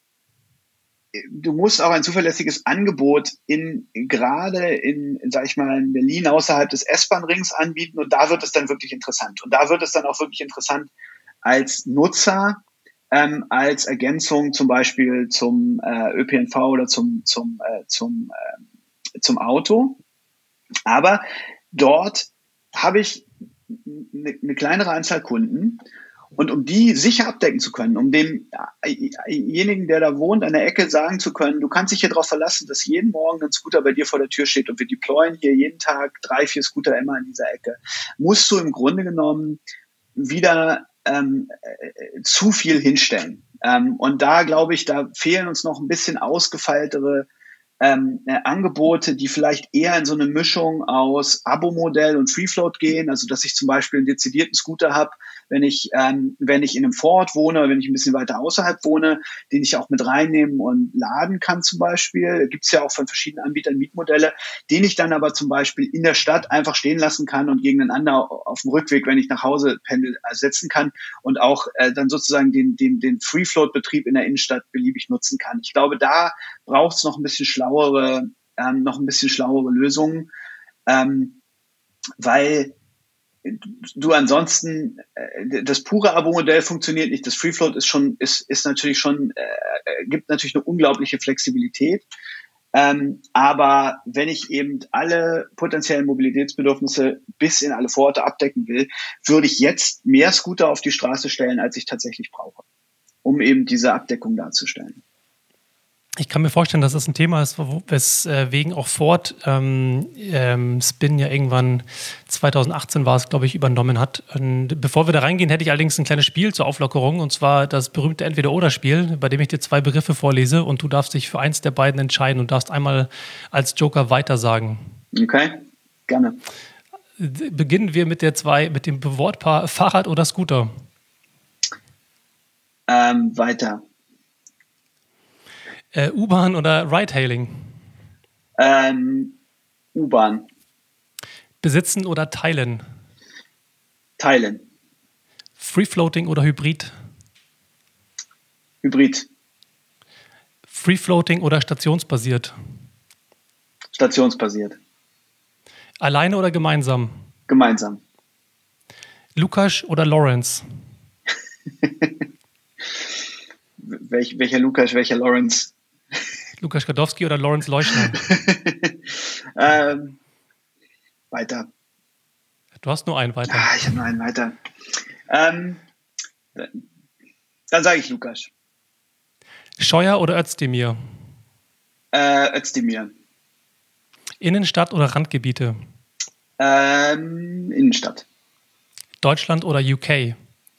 du musst auch ein zuverlässiges Angebot gerade in, sag ich mal, in Berlin außerhalb des S-Bahn-Rings anbieten, und da wird es dann wirklich interessant. Und da wird es dann auch wirklich interessant, als Nutzer, als Ergänzung zum Beispiel zum ÖPNV oder zum Auto. Aber dort habe ich eine kleinere Anzahl Kunden. Und um die sicher abdecken zu können, um demjenigen, der da wohnt, an der Ecke sagen zu können, du kannst dich hier darauf verlassen, dass jeden Morgen ein Scooter bei dir vor der Tür steht und wir deployen hier jeden Tag 3, 4 Scooter immer an dieser Ecke, musst du im Grunde genommen wieder zu viel hinstellen. Und da glaube ich, da fehlen uns noch ein bisschen ausgefeiltere Angebote, die vielleicht eher in so eine Mischung aus Abo-Modell und Free-Float gehen, also dass ich zum Beispiel einen dezidierten Scooter habe, wenn ich in einem Vorort wohne, wenn ich ein bisschen weiter außerhalb wohne, den ich auch mit reinnehmen und laden kann zum Beispiel. Gibt es ja auch von verschiedenen Anbietern Mietmodelle, den ich dann aber zum Beispiel in der Stadt einfach stehen lassen kann und gegeneinander auf dem Rückweg, wenn ich nach Hause pendel, ersetzen kann und auch dann sozusagen den Free-Float-Betrieb in der Innenstadt beliebig nutzen kann. Ich glaube, da braucht es noch ein bisschen schlauere Lösungen, weil du ansonsten das pure Abo-Modell funktioniert nicht. Das Free-Float ist natürlich schon gibt natürlich eine unglaubliche Flexibilität. Aber wenn ich eben alle potenziellen Mobilitätsbedürfnisse bis in alle Vororte abdecken will, würde ich jetzt mehr Scooter auf die Straße stellen, als ich tatsächlich brauche, um eben diese Abdeckung darzustellen. Ich kann mir vorstellen, dass das ein Thema ist, weswegen auch Ford Spin ja irgendwann 2018 war es, glaube ich, übernommen hat. Und bevor wir da reingehen, hätte ich allerdings ein kleines Spiel zur Auflockerung, und zwar das berühmte Entweder-Oder-Spiel, bei dem ich dir 2 Begriffe vorlese und du darfst dich für eins der beiden entscheiden und darfst einmal als Joker weitersagen. Okay, gerne. Beginnen wir mit dem Wortpaar Fahrrad oder Scooter. Weiter. U-Bahn oder Ride-Hailing? U-Bahn. Besitzen oder teilen? Teilen. Free-Floating oder Hybrid? Hybrid. Free-Floating oder stationsbasiert? Stationsbasiert. Alleine oder gemeinsam? Gemeinsam. Lukas oder Lawrence? Welcher Lukas, welcher Lawrence? Lukas Gadowski oder Lawrence Leuschner? Weiter. Du hast nur einen weiter. Ah, ich habe nur einen weiter. Dann sage ich Lukas. Scheuer oder Özdemir? Özdemir. Innenstadt oder Randgebiete? Innenstadt. Deutschland oder UK?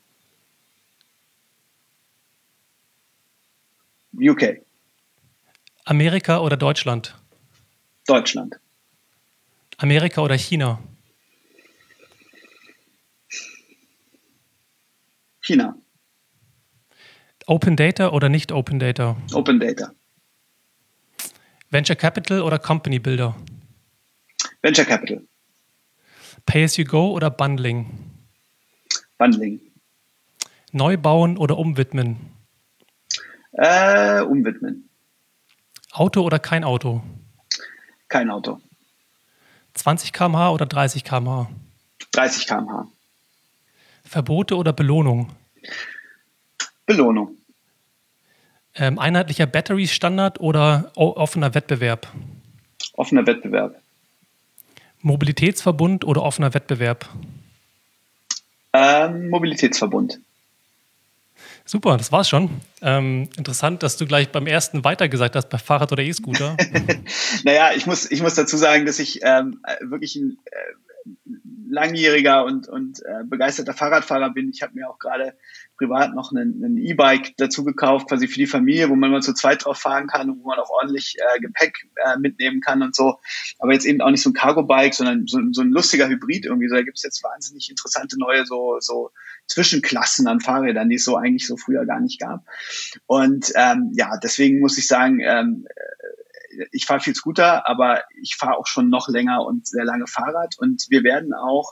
UK. Amerika oder Deutschland? Deutschland. Amerika oder China? China. Open Data oder nicht Open Data? Open Data. Venture Capital oder Company Builder? Venture Capital. Pay as you go oder Bundling? Bundling. Neu bauen oder umwidmen? Umwidmen. Auto oder kein Auto? Kein Auto. 20 km/h oder 30 km/h? 30 km/h. Verbote oder Belohnung? Belohnung. Einheitlicher Battery-Standard oder offener Wettbewerb? Offener Wettbewerb. Mobilitätsverbund oder offener Wettbewerb? Mobilitätsverbund. Super, das war's schon. Interessant, dass du gleich beim ersten weitergesagt hast, bei Fahrrad oder E-Scooter. Naja, ich muss dazu sagen, dass ich wirklich ein langjähriger und begeisterter Fahrradfahrer bin. Ich habe mir auch gerade privat noch einen E-Bike dazu gekauft, quasi für die Familie, wo man mal zu zweit drauf fahren kann und wo man auch ordentlich Gepäck mitnehmen kann und so. Aber jetzt eben auch nicht so ein Cargo-Bike, sondern so ein lustiger Hybrid irgendwie. Da gibt es jetzt wahnsinnig interessante neue so Zwischenklassen an Fahrrädern, die es so eigentlich so früher gar nicht gab. Und deswegen muss ich sagen, ich fahre viel Scooter, aber ich fahre auch schon noch länger und sehr lange Fahrrad. Und wir werden auch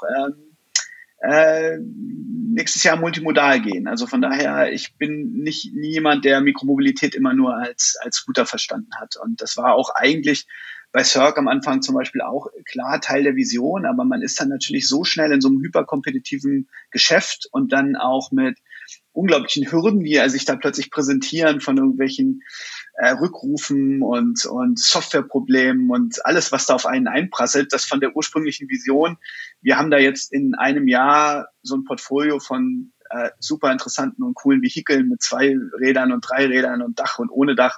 nächstes Jahr multimodal gehen. Also von daher, ich bin nie jemand, der Mikromobilität immer nur als Scooter verstanden hat. Und das war auch eigentlich bei Cirque am Anfang zum Beispiel auch klar Teil der Vision, aber man ist dann natürlich so schnell in so einem hyperkompetitiven Geschäft und dann auch mit unglaublichen Hürden, die sich da plötzlich präsentieren von irgendwelchen Rückrufen und Softwareproblemen und alles, was da auf einen einprasselt, das von der ursprünglichen Vision. Wir haben da jetzt in einem Jahr so ein Portfolio von super interessanten und coolen Vehikeln mit 2 Rädern und 3 Rädern und Dach und ohne Dach.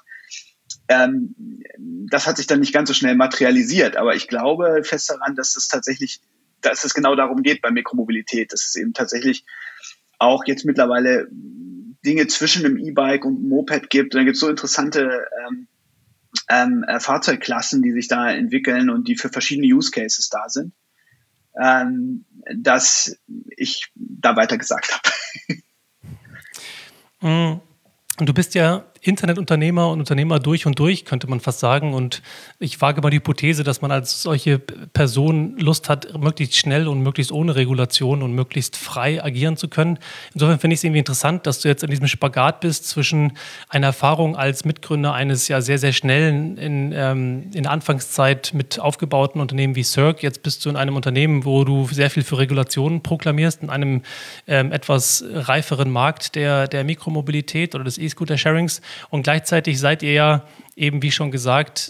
Das hat sich dann nicht ganz so schnell materialisiert, aber ich glaube fest daran, dass es genau darum geht bei Mikromobilität, dass es eben tatsächlich auch jetzt mittlerweile Dinge zwischen einem E-Bike und einem Moped gibt. Und dann gibt es so interessante Fahrzeugklassen, die sich da entwickeln und die für verschiedene Use Cases da sind, dass ich da weiter gesagt habe. Du bist ja Internetunternehmer und Unternehmer durch und durch, könnte man fast sagen. Und ich wage mal die Hypothese, dass man als solche Person Lust hat, möglichst schnell und möglichst ohne Regulation und möglichst frei agieren zu können. Insofern finde ich es irgendwie interessant, dass du jetzt in diesem Spagat bist zwischen einer Erfahrung als Mitgründer eines ja sehr, sehr schnellen, in der Anfangszeit mit aufgebauten Unternehmen wie Cirque. Jetzt bist du in einem Unternehmen, wo du sehr viel für Regulationen proklamierst, in einem etwas reiferen Markt der Mikromobilität oder des E-Scooter-Sharings. Und gleichzeitig seid ihr ja eben, wie schon gesagt,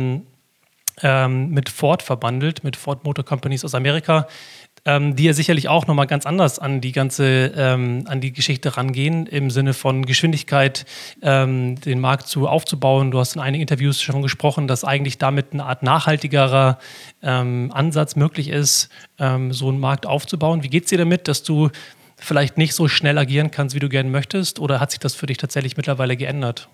mit Ford verbandelt, mit Ford Motor Companies aus Amerika, die ja sicherlich auch nochmal ganz anders an die Geschichte rangehen, im Sinne von Geschwindigkeit, den Markt aufzubauen. Du hast in einigen Interviews schon gesprochen, dass eigentlich damit eine Art nachhaltigerer Ansatz möglich ist, so einen Markt aufzubauen. Wie geht es dir damit, dass du vielleicht nicht so schnell agieren kannst, wie du gerne möchtest? Oder hat sich das für dich tatsächlich mittlerweile geändert?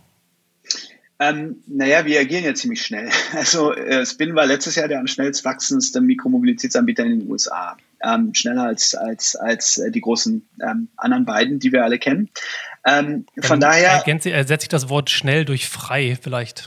Wir agieren ja ziemlich schnell. Also Spin war letztes Jahr der am schnellst wachsendste Mikromobilitätsanbieter in den USA. Schneller als die großen anderen beiden, die wir alle kennen. Von daher ersetze ich das Wort schnell durch frei vielleicht.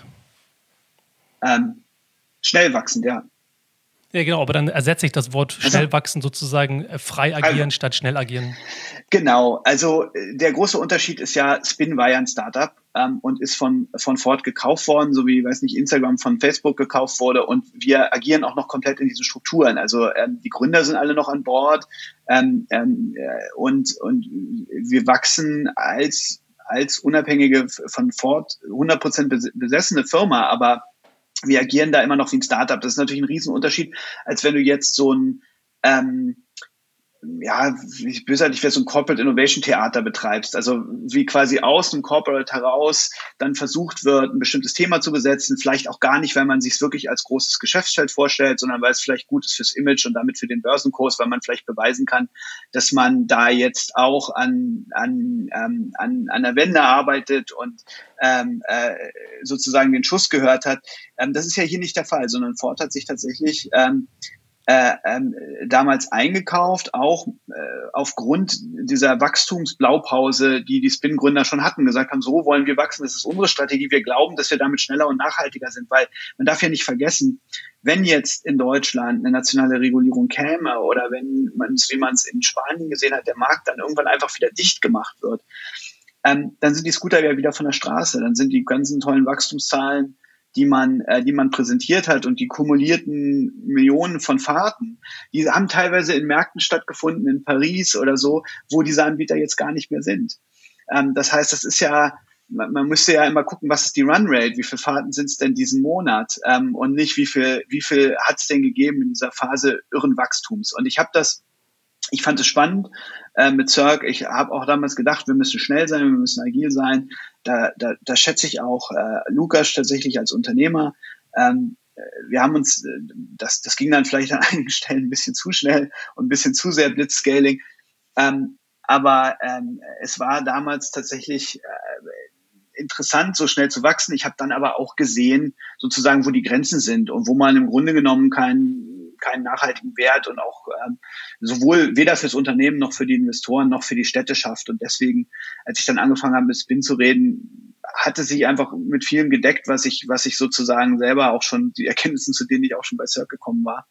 Schnell wachsend, ja. Ja, genau, aber dann ersetze ich das Wort schnell wachsen sozusagen frei agieren statt schnell agieren. Genau, also der große Unterschied ist ja, Spin war ja ein Startup und ist von Ford gekauft worden, so wie, weiß nicht, Instagram von Facebook gekauft wurde, und wir agieren auch noch komplett in diesen Strukturen. Also die Gründer sind alle noch an Bord und wir wachsen als unabhängige von Ford 100% besessene Firma, aber wir agieren da immer noch wie ein Startup. Das ist natürlich ein Riesenunterschied, als wenn du jetzt so ein bösartig wäre, so ein Corporate Innovation Theater betreibst. Also wie quasi aus dem Corporate heraus dann versucht wird, ein bestimmtes Thema zu besetzen, vielleicht auch gar nicht, weil man sich es wirklich als großes Geschäftsfeld vorstellt, sondern weil es vielleicht gut ist fürs Image und damit für den Börsenkurs, weil man vielleicht beweisen kann, dass man da jetzt auch an der Wende arbeitet und sozusagen den Schuss gehört hat. Das ist ja hier nicht der Fall, sondern Ford hat sich tatsächlich damals eingekauft, auch aufgrund dieser Wachstumsblaupause, die Spin-Gründer schon hatten, gesagt haben, so wollen wir wachsen, das ist unsere Strategie, wir glauben, dass wir damit schneller und nachhaltiger sind, weil man darf ja nicht vergessen, wenn jetzt in Deutschland eine nationale Regulierung käme oder wenn man es, wie man es in Spanien gesehen hat, der Markt dann irgendwann einfach wieder dicht gemacht wird, dann sind die Scooter ja wieder von der Straße, dann sind die ganzen tollen Wachstumszahlen, die man präsentiert hat und die kumulierten Millionen von Fahrten, die haben teilweise in Märkten stattgefunden, in Paris oder so, wo diese Anbieter jetzt gar nicht mehr sind. Das heißt, das ist ja, man müsste ja immer gucken, was ist die Runrate, wie viele Fahrten sind es denn diesen Monat und nicht, wie viel hat es denn gegeben in dieser Phase irren Wachstums. Und ich fand es spannend mit Cirque. Ich habe auch damals gedacht, wir müssen schnell sein, wir müssen agil sein. Da schätze ich auch Lukas tatsächlich als Unternehmer. Wir haben uns, das ging dann vielleicht an einigen Stellen ein bisschen zu schnell und ein bisschen zu sehr Blitzscaling. Aber es war damals tatsächlich interessant, so schnell zu wachsen. Ich habe dann aber auch gesehen, sozusagen, wo die Grenzen sind und wo man im Grunde genommen keinen nachhaltigen Wert und auch sowohl weder fürs Unternehmen noch für die Investoren noch für die Städte schafft. Und deswegen, als ich dann angefangen habe, mit Spin zu reden, hatte sich einfach mit vielem gedeckt, was ich sozusagen selber auch schon, die Erkenntnisse, zu denen ich auch schon bei Cirque gekommen war.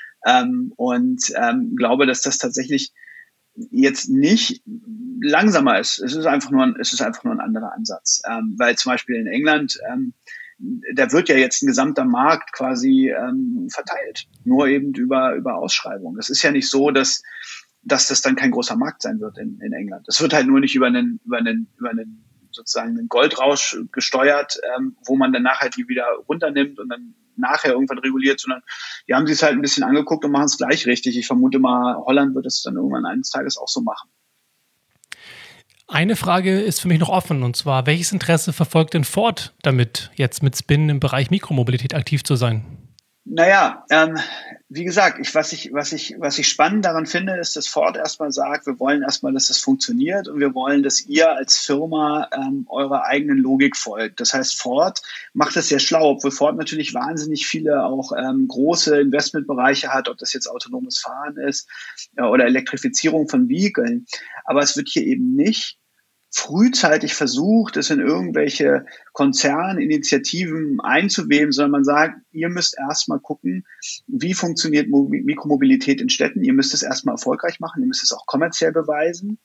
Glaube, dass das tatsächlich jetzt nicht langsamer ist. Es ist einfach nur ein anderer Ansatz. Weil zum Beispiel in England, da wird ja jetzt ein gesamter Markt quasi verteilt, nur eben über Ausschreibung. Das ist ja nicht so, dass dass das dann kein großer Markt sein wird in England. Es wird halt nur nicht über einen sozusagen einen Goldrausch gesteuert, wo man dann nachher die wieder runternimmt und dann nachher irgendwann reguliert, sondern die haben sich es halt ein bisschen angeguckt und machen es gleich richtig. Ich vermute mal, Holland wird es dann irgendwann eines Tages auch so machen. Eine Frage ist für mich noch offen, und zwar, welches Interesse verfolgt denn Ford damit, jetzt mit Spin im Bereich Mikromobilität aktiv zu sein? Naja, wie gesagt, was ich spannend daran finde, ist, dass Ford erstmal sagt, wir wollen erstmal, dass das funktioniert und wir wollen, dass ihr als Firma eurer eigenen Logik folgt. Das heißt, Ford macht das sehr schlau, obwohl Ford natürlich wahnsinnig viele auch große Investmentbereiche hat, ob das jetzt autonomes Fahren ist oder Elektrifizierung von Vehikeln. Aber es wird hier eben nicht frühzeitig versucht, es in irgendwelche Konzerninitiativen einzuweben, sondern man sagt, ihr müsst erstmal gucken, wie funktioniert Mikromobilität in Städten. Ihr müsst es erstmal erfolgreich machen, ihr müsst es auch kommerziell beweisen.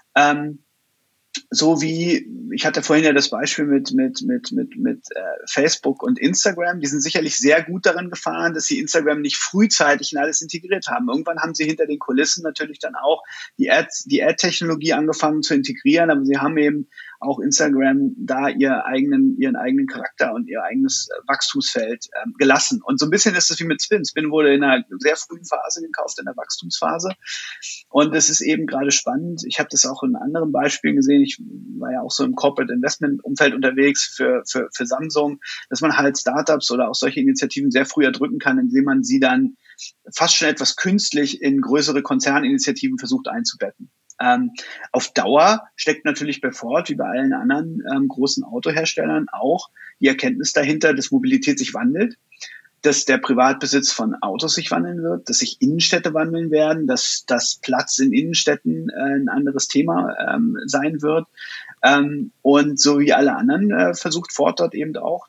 So wie, ich hatte vorhin ja das Beispiel mit Facebook und Instagram, die sind sicherlich sehr gut darin gefahren, dass sie Instagram nicht frühzeitig in alles integriert haben. Irgendwann haben sie hinter den Kulissen natürlich dann auch die Ad-Technologie angefangen zu integrieren, aber sie haben eben auch Instagram da ihren eigenen Charakter und ihr eigenes Wachstumsfeld gelassen. Und so ein bisschen ist es wie mit Spin. Spin wurde in einer sehr frühen Phase gekauft, in der Wachstumsphase. Und es ist eben gerade spannend. Ich habe das auch in anderen Beispielen gesehen. Ich war ja auch so im Corporate Investment Umfeld unterwegs für Samsung, dass man halt Startups oder auch solche Initiativen sehr früh erdrücken kann, indem man sie dann fast schon etwas künstlich in größere Konzerninitiativen versucht einzubetten. Auf Dauer steckt natürlich bei Ford, wie bei allen anderen großen Autoherstellern, auch die Erkenntnis dahinter, dass Mobilität sich wandelt, dass der Privatbesitz von Autos sich wandeln wird, dass sich Innenstädte wandeln werden, dass das Platz in Innenstädten ein anderes Thema sein wird. Und so wie alle anderen versucht Ford dort eben auch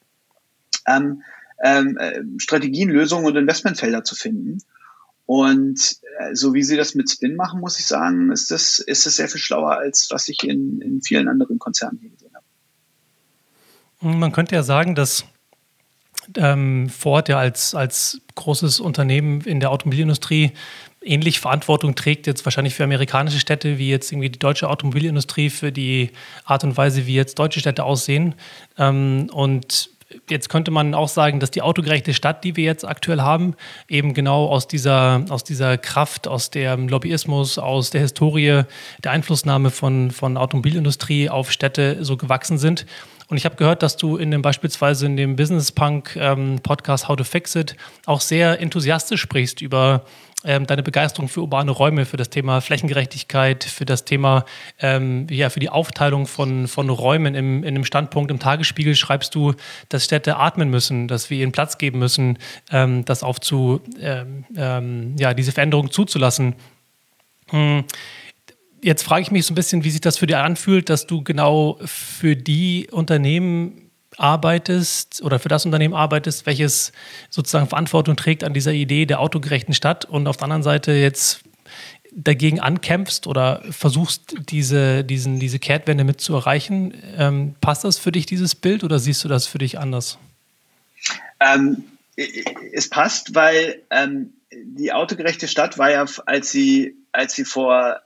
Strategien, Lösungen und Investmentfelder zu finden. Und so wie sie das mit Spin machen, muss ich sagen, ist das sehr viel schlauer, als was ich in vielen anderen Konzernen hier gesehen habe. Man könnte ja sagen, dass Ford ja als großes Unternehmen in der Automobilindustrie ähnlich Verantwortung trägt, jetzt wahrscheinlich für amerikanische Städte, wie jetzt irgendwie die deutsche Automobilindustrie für die Art und Weise, wie jetzt deutsche Städte aussehen. Und jetzt könnte man auch sagen, dass die autogerechte Stadt, die wir jetzt aktuell haben, eben genau aus dieser Kraft, aus dem Lobbyismus, aus der Historie, der Einflussnahme von Automobilindustrie auf Städte so gewachsen sind. Und ich habe gehört, dass du beispielsweise in dem Business Punk Podcast How to Fix It auch sehr enthusiastisch sprichst über deine Begeisterung für urbane Räume, für das Thema Flächengerechtigkeit, für das Thema, für die Aufteilung von Räumen in einem Standpunkt. Im Tagesspiegel schreibst du, dass Städte atmen müssen, dass wir ihnen Platz geben müssen, diese Veränderung zuzulassen. Jetzt frage ich mich so ein bisschen, wie sich das für dich anfühlt, dass du genau für die Unternehmen arbeitest oder für das Unternehmen arbeitest, welches sozusagen Verantwortung trägt an dieser Idee der autogerechten Stadt und auf der anderen Seite jetzt dagegen ankämpfst oder versuchst, diese Kehrtwende mit zu erreichen. Passt das für dich, dieses Bild, oder siehst du das für dich anders? Es passt, weil die autogerechte Stadt war ja, als sie vor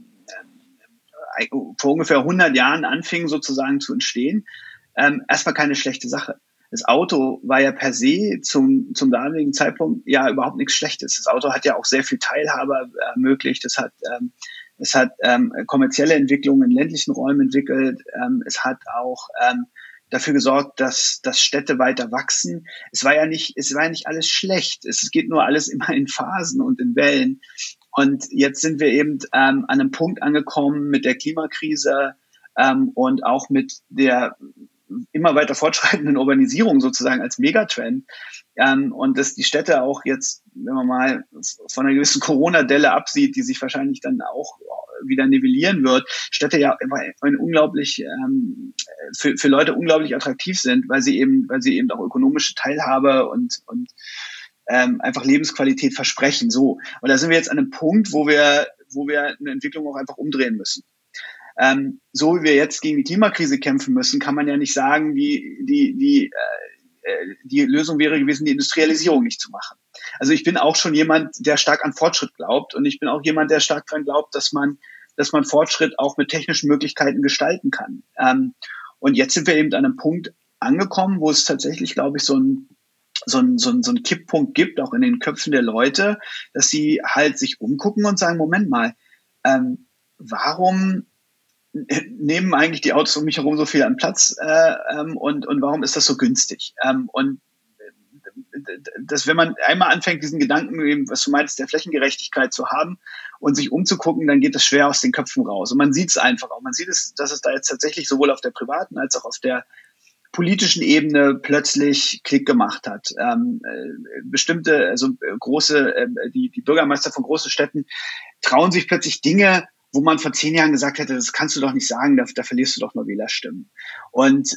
ungefähr 100 Jahren anfing sozusagen zu entstehen, erstmal keine schlechte Sache. Das Auto war ja per se zum damaligen Zeitpunkt ja überhaupt nichts Schlechtes. Das Auto hat ja auch sehr viel Teilhabe ermöglicht. Es hat kommerzielle Entwicklungen in ländlichen Räumen entwickelt. Es hat auch dafür gesorgt, dass Städte weiter wachsen. Es war ja nicht alles schlecht. Es geht nur alles immer in Phasen und in Wellen. Und jetzt sind wir eben an einem Punkt angekommen mit der Klimakrise und auch mit der immer weiter fortschreitenden Urbanisierung sozusagen als Megatrend. Und dass die Städte auch jetzt, wenn man mal von einer gewissen Corona-Delle absieht, die sich wahrscheinlich dann auch wieder nivellieren wird, Städte ja unglaublich für Leute unglaublich attraktiv sind, weil sie eben auch ökonomische Teilhabe und einfach Lebensqualität versprechen. So. Und da sind wir jetzt an einem Punkt, wo wir eine Entwicklung auch einfach umdrehen müssen. So wie wir jetzt gegen die Klimakrise kämpfen müssen, kann man ja nicht sagen, die Lösung wäre gewesen, die Industrialisierung nicht zu machen. also ich bin auch schon jemand, der stark an Fortschritt glaubt und ich bin auch jemand, der stark daran glaubt, dass man Fortschritt auch mit technischen Möglichkeiten gestalten kann. Und jetzt sind wir eben an einem Punkt angekommen, wo es tatsächlich, glaube ich, so ein Kipppunkt gibt, auch in den Köpfen der Leute, dass sie halt sich umgucken und sagen, Moment mal, warum nehmen eigentlich die Autos um mich herum so viel an Platz und warum ist das so günstig? Und dass wenn man einmal anfängt, diesen Gedanken, was du meinst, der Flächengerechtigkeit zu haben und sich umzugucken, dann geht das schwer aus den Köpfen raus. Und man sieht es einfach auch. Man sieht es, dass es da jetzt tatsächlich sowohl auf der privaten als auch auf der politischen Ebene plötzlich Klick gemacht hat. Bestimmte, also große, die Bürgermeister von großen Städten trauen sich plötzlich Dinge, wo man vor 10 Jahren gesagt hätte, das kannst du doch nicht sagen, da verlierst du doch nur Wählerstimmen. Und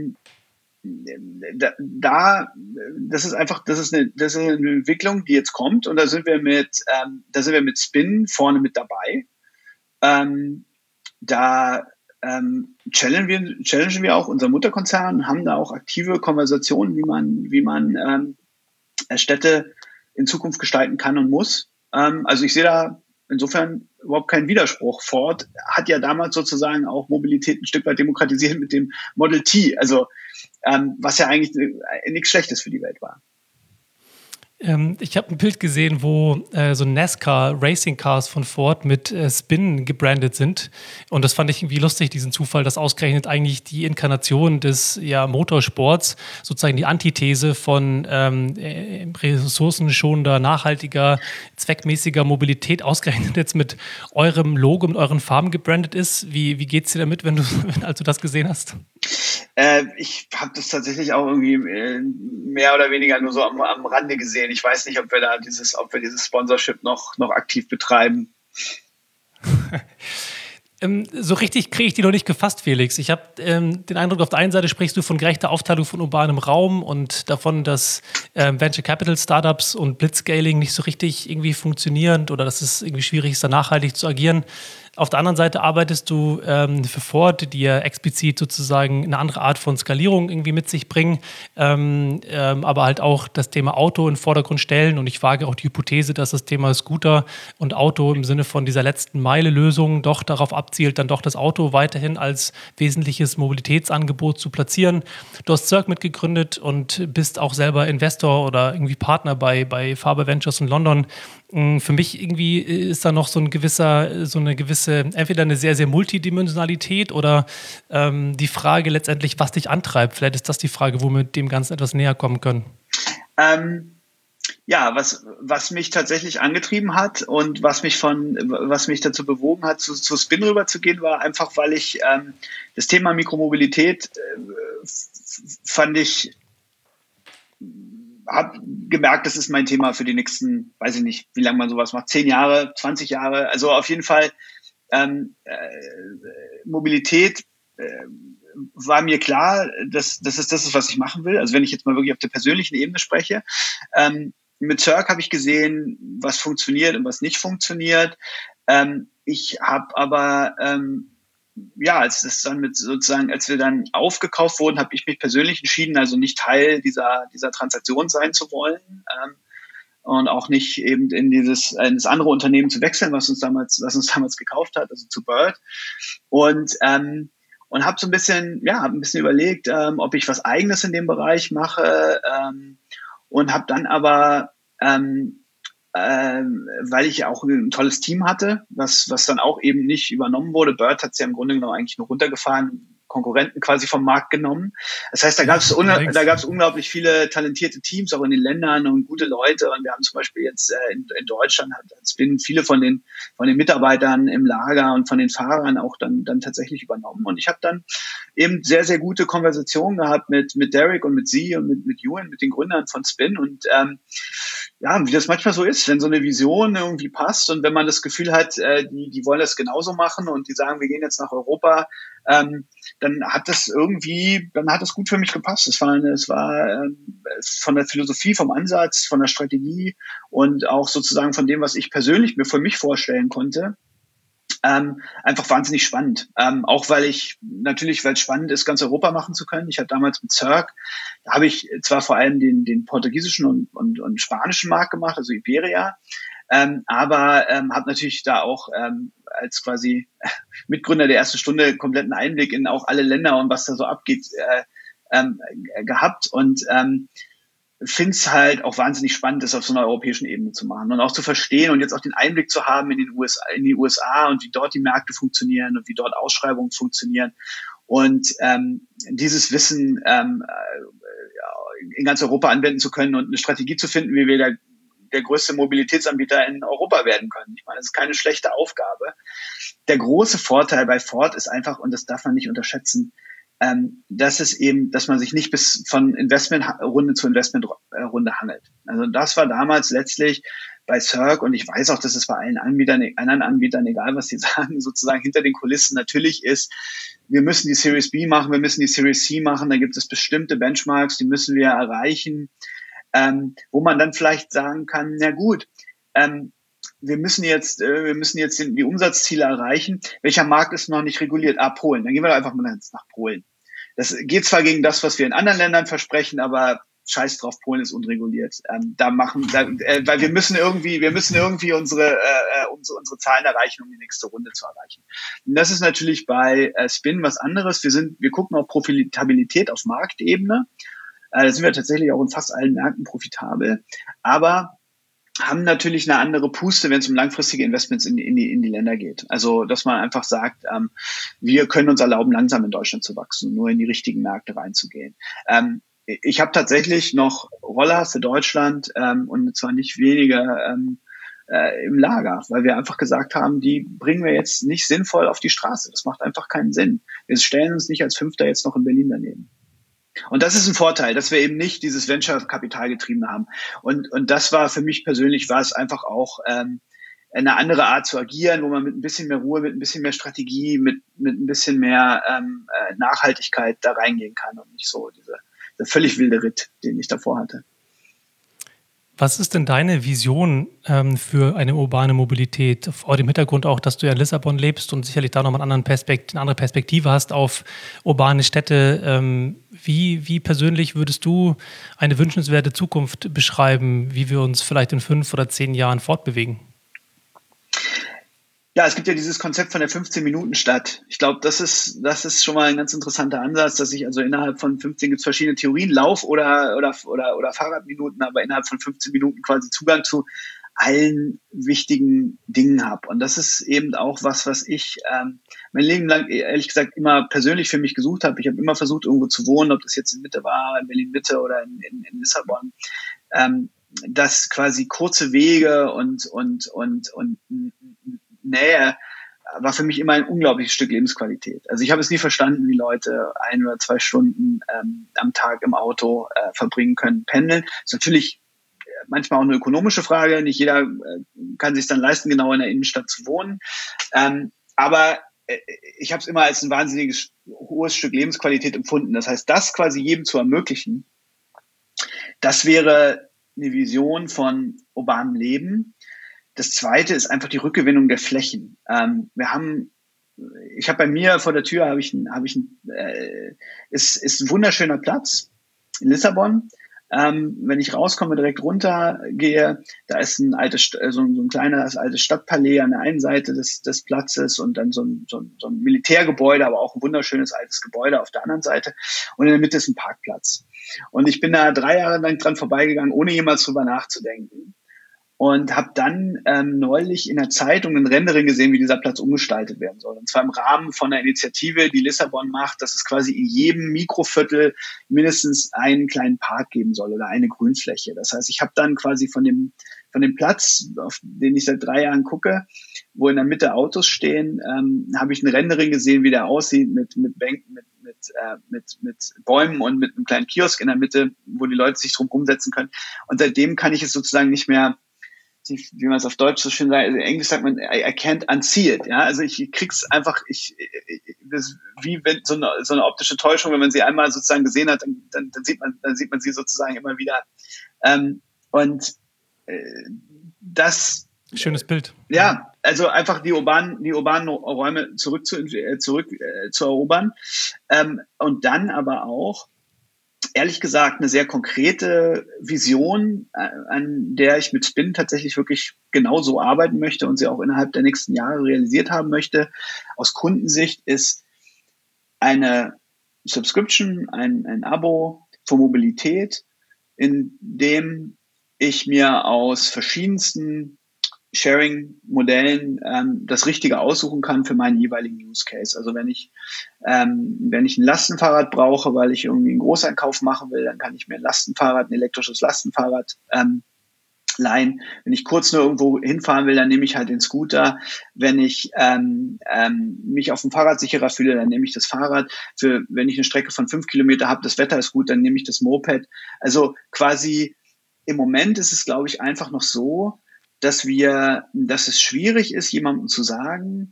das ist eine Entwicklung, die jetzt kommt, und da sind wir mit Spin vorne mit dabei. Challengen wir auch unseren Mutterkonzern, haben da auch aktive Konversationen, wie man Städte in Zukunft gestalten kann und muss. Also ich sehe da insofern überhaupt keinen Widerspruch. Ford hat ja damals sozusagen auch Mobilität ein Stück weit demokratisiert mit dem Model T, also was ja eigentlich nichts Schlechtes für die Welt war. Ich habe ein Bild gesehen, wo so NASCAR Racing Cars von Ford mit Spin gebrandet sind. Und das fand ich irgendwie lustig, diesen Zufall, dass ausgerechnet eigentlich die Inkarnation des Motorsports, sozusagen die Antithese von ressourcenschonender, nachhaltiger, zweckmäßiger Mobilität ausgerechnet jetzt mit eurem Logo, mit euren Farben gebrandet ist. Wie geht's dir damit, als du das gesehen hast? Ich habe das tatsächlich auch irgendwie mehr oder weniger nur so am Rande gesehen. Ich weiß nicht, ob wir dieses Sponsorship noch aktiv betreiben. So richtig kriege ich die noch nicht gefasst, Felix. Ich habe den Eindruck, auf der einen Seite sprichst du von gerechter Aufteilung von urbanem Raum und davon, dass Venture Capital Startups und Blitzscaling nicht so richtig irgendwie funktionieren oder dass es irgendwie schwierig ist, da nachhaltig zu agieren. Auf der anderen Seite arbeitest du für Ford, die ja explizit sozusagen eine andere Art von Skalierung irgendwie mit sich bringen, aber halt auch das Thema Auto in den Vordergrund stellen. Und ich wage auch die Hypothese, dass das Thema Scooter und Auto im Sinne von dieser letzten Meile-Lösung doch darauf abzielt, dann doch das Auto weiterhin als wesentliches Mobilitätsangebot zu platzieren. Du hast Cirque mitgegründet und bist auch selber Investor oder irgendwie Partner bei Faber Ventures in London. Für mich irgendwie ist da noch so eine gewisse, entweder eine sehr, sehr Multidimensionalität oder die Frage letztendlich, was dich antreibt. Vielleicht ist das die Frage, wo wir dem Ganzen etwas näher kommen können. Was mich tatsächlich angetrieben hat und was mich dazu bewogen hat, zu Spin rüberzugehen, war einfach, weil ich das Thema Mikromobilität habe gemerkt, das ist mein Thema für die nächsten, weiß ich nicht, wie lange man sowas macht, 10 Jahre, 20 Jahre, also auf jeden Fall Mobilität war mir klar, dass das ist, was ich machen will. Also wenn ich jetzt mal wirklich auf der persönlichen Ebene spreche. Mit Cirque habe ich gesehen, was funktioniert und was nicht funktioniert. Ich habe aber als wir dann aufgekauft wurden, habe ich mich persönlich entschieden, also nicht Teil dieser Transaktion sein zu wollen und auch nicht eben in das andere Unternehmen zu wechseln, was uns damals gekauft hat, also zu Bird. Und habe so ein bisschen überlegt, ob ich was Eigenes in dem Bereich mache und habe dann aber weil ich auch ein tolles Team hatte, was dann auch eben nicht übernommen wurde. Bird hat es ja im Grunde genommen eigentlich nur runtergefahren, Konkurrenten quasi vom Markt genommen. Das heißt, da gab es unglaublich viele talentierte Teams, auch in den Ländern und gute Leute. Und wir haben zum Beispiel jetzt in Deutschland hat Spin viele von den Mitarbeitern im Lager und von den Fahrern auch dann tatsächlich übernommen. Und ich habe dann eben sehr, sehr gute Konversationen gehabt mit Derek und mit Sie und mit Ewan, mit den Gründern von Spin. Und wie das manchmal so ist, wenn so eine Vision irgendwie passt und wenn man das Gefühl hat, die wollen das genauso machen und die sagen, wir gehen jetzt nach Europa, dann hat das gut für mich gepasst. Es war von der Philosophie, vom Ansatz, von der Strategie und auch sozusagen von dem, was ich persönlich mir für mich vorstellen konnte, einfach wahnsinnig spannend. Auch weil es spannend ist, ganz Europa machen zu können. Ich habe damals mit Cirque, da habe ich zwar vor allem den portugiesischen und spanischen Markt gemacht, also Iberia, aber habe natürlich da auch als quasi Mitgründer der ersten Stunde kompletten Einblick in auch alle Länder und was da so abgeht gehabt und finde es halt auch wahnsinnig spannend, das auf so einer europäischen Ebene zu machen und auch zu verstehen und jetzt auch den Einblick zu haben in die USA und wie dort die Märkte funktionieren und wie dort Ausschreibungen funktionieren und dieses Wissen in ganz Europa anwenden zu können und eine Strategie zu finden, wie wir der größte Mobilitätsanbieter in Europa werden können. Ich meine, das ist keine schlechte Aufgabe. Der große Vorteil bei Ford ist einfach, und das darf man nicht unterschätzen, dass man sich nicht bis von Investmentrunde zu Investmentrunde hangelt. Also das war damals letztlich bei Cirque und ich weiß auch, dass es bei allen anderen Anbietern, egal was die sagen, sozusagen hinter den Kulissen natürlich ist, wir müssen die Series B machen, wir müssen die Series C machen, da gibt es bestimmte Benchmarks, die müssen wir erreichen, wo man dann vielleicht sagen kann, na gut, wir müssen jetzt die Umsatzziele erreichen. Welcher Markt ist noch nicht reguliert? Polen. Dann gehen wir doch einfach mal nach Polen. Das geht zwar gegen das, was wir in anderen Ländern versprechen, aber scheiß drauf, Polen ist unreguliert. Weil wir müssen irgendwie unsere Zahlen erreichen, um die nächste Runde zu erreichen. Und das ist natürlich bei Spin was anderes. Wir gucken auf Profitabilität auf Marktebene. Da sind wir tatsächlich auch in fast allen Märkten profitabel, aber haben natürlich eine andere Puste, wenn es um langfristige Investments in die Länder geht. Also, dass man einfach sagt, wir können uns erlauben, langsam in Deutschland zu wachsen, nur in die richtigen Märkte reinzugehen. Ich habe tatsächlich noch Roller für Deutschland und zwar nicht weniger im Lager, weil wir einfach gesagt haben, die bringen wir jetzt nicht sinnvoll auf die Straße. Das macht einfach keinen Sinn. Wir stellen uns nicht als Fünfter jetzt noch in Berlin daneben. Und das ist ein Vorteil, dass wir eben nicht dieses Venture-Kapital getrieben haben. Und das war für mich persönlich, war es einfach auch eine andere Art zu agieren, wo man mit ein bisschen mehr Ruhe, mit ein bisschen mehr Strategie, mit ein bisschen mehr Nachhaltigkeit da reingehen kann und nicht so dieser völlig wilde Ritt, den ich davor hatte. Was ist denn deine Vision für eine urbane Mobilität? Vor dem Hintergrund auch, dass du ja in Lissabon lebst und sicherlich da nochmal eine andere Perspektive hast auf urbane Städte. Wie persönlich würdest du eine wünschenswerte Zukunft beschreiben, wie wir uns vielleicht in 5 oder 10 Jahren fortbewegen? Ja, es gibt ja dieses Konzept von der 15-Minuten-Stadt. Ich glaube, das ist schon mal ein ganz interessanter Ansatz, dass ich also innerhalb von 15 gibt es verschiedene Theorien, Lauf- oder Fahrradminuten, aber innerhalb von 15 Minuten quasi Zugang zu allen wichtigen Dingen habe. Und das ist eben auch was ich mein Leben lang, ehrlich gesagt, immer persönlich für mich gesucht habe. Ich habe immer versucht, irgendwo zu wohnen, ob das jetzt in Mitte war, in Berlin-Mitte oder in Lissabon. Dass quasi kurze Wege und Nähe war für mich immer ein unglaubliches Stück Lebensqualität. Also ich habe es nie verstanden, wie Leute 1 oder 2 Stunden am Tag im Auto verbringen können, pendeln. Das ist natürlich manchmal auch eine ökonomische Frage. Nicht jeder kann sich dann leisten, genau in der Innenstadt zu wohnen. Aber ich habe es immer als ein wahnsinniges hohes Stück Lebensqualität empfunden. Das heißt, das quasi jedem zu ermöglichen, das wäre eine Vision von urbanem Leben. Das Zweite ist einfach die Rückgewinnung der Flächen. Ich habe bei mir vor der Tür ist ein wunderschöner Platz in Lissabon. Wenn ich rauskomme, direkt runter gehe, da ist ein ein kleines altes Stadtpalais an der einen Seite des Platzes und dann so ein Militärgebäude, aber auch ein wunderschönes altes Gebäude auf der anderen Seite. Und in der Mitte ist ein Parkplatz. Und ich bin da 3 Jahre lang dran vorbeigegangen, ohne jemals drüber nachzudenken. Und habe dann neulich in der Zeitung ein Rendering gesehen, wie dieser Platz umgestaltet werden soll. Und zwar im Rahmen von einer Initiative, die Lissabon macht, dass es quasi in jedem Mikroviertel mindestens einen kleinen Park geben soll oder eine Grünfläche. Das heißt, ich habe dann quasi von dem Platz, auf den ich seit 3 Jahren gucke, wo in der Mitte Autos stehen, habe ich ein Rendering gesehen, wie der aussieht mit Bänken, mit Bäumen und mit einem kleinen Kiosk in der Mitte, wo die Leute sich drum rumsetzen können. Und seitdem kann ich es sozusagen nicht mehr, wie man es auf Deutsch so schön sagt, also in Englisch sagt man, I can't unsee it, ja, also ich krieg's einfach, das wie wenn so eine optische Täuschung, wenn man sie einmal sozusagen gesehen hat, dann sieht man sie sozusagen immer wieder, das schönes Bild. Ja, also einfach die urbanen Räume zurück zu erobern. Und dann aber auch, ehrlich gesagt, eine sehr konkrete Vision, an der ich mit Spin tatsächlich wirklich genau so arbeiten möchte und sie auch innerhalb der nächsten Jahre realisiert haben möchte. Aus Kundensicht ist eine Subscription, ein Abo für Mobilität, in dem ich mir aus verschiedensten Sharing-Modellen das Richtige aussuchen kann für meinen jeweiligen Use Case. Also wenn ich ein Lastenfahrrad brauche, weil ich irgendwie einen Großeinkauf machen will, dann kann ich mir ein elektrisches Lastenfahrrad leihen. Wenn ich kurz nur irgendwo hinfahren will, dann nehme ich halt den Scooter. Wenn ich mich auf dem Fahrrad sicherer fühle, dann nehme ich das Fahrrad. Wenn ich eine Strecke von 5 Kilometer habe, das Wetter ist gut, dann nehme ich das Moped. Also quasi im Moment ist es, glaube ich, einfach noch so, dass es schwierig ist, jemandem zu sagen,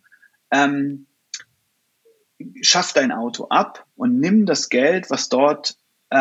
schaff dein Auto ab und nimm das Geld, was dort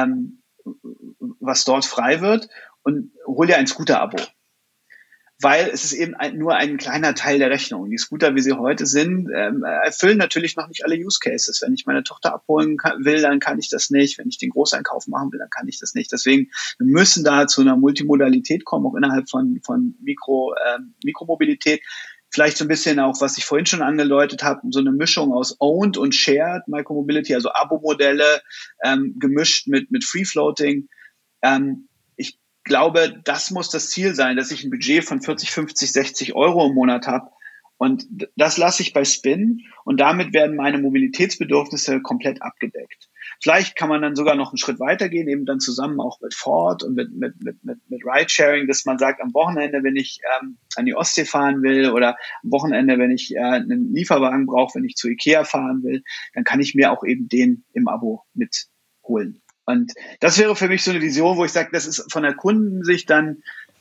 frei wird, und hol dir ein Scooter-Abo. Weil es ist eben nur ein kleiner Teil der Rechnung. Die Scooter, wie sie heute sind, erfüllen natürlich noch nicht alle Use Cases. Wenn ich meine Tochter abholen will, dann kann ich das nicht. Wenn ich den Großeinkauf machen will, dann kann ich das nicht. Deswegen, wir müssen da zu einer Multimodalität kommen, auch innerhalb von Mikromobilität. Vielleicht so ein bisschen auch, was ich vorhin schon angedeutet habe, so eine Mischung aus Owned und Shared Micromobility, also Abo-Modelle gemischt mit Free-Floating. Ich glaube, das muss das Ziel sein, dass ich ein Budget von 40, 50, 60 Euro im Monat habe. Und das lasse ich bei Spin, und damit werden meine Mobilitätsbedürfnisse komplett abgedeckt. Vielleicht kann man dann sogar noch einen Schritt weitergehen, eben dann zusammen auch mit Ford und mit Ridesharing, dass man sagt, am Wochenende, wenn ich an die Ostsee fahren will, oder am Wochenende, wenn ich einen Lieferwagen brauche, wenn ich zu Ikea fahren will, dann kann ich mir auch eben den im Abo mitholen. Und das wäre für mich so eine Vision, wo ich sage, das ist von der Kundensicht dann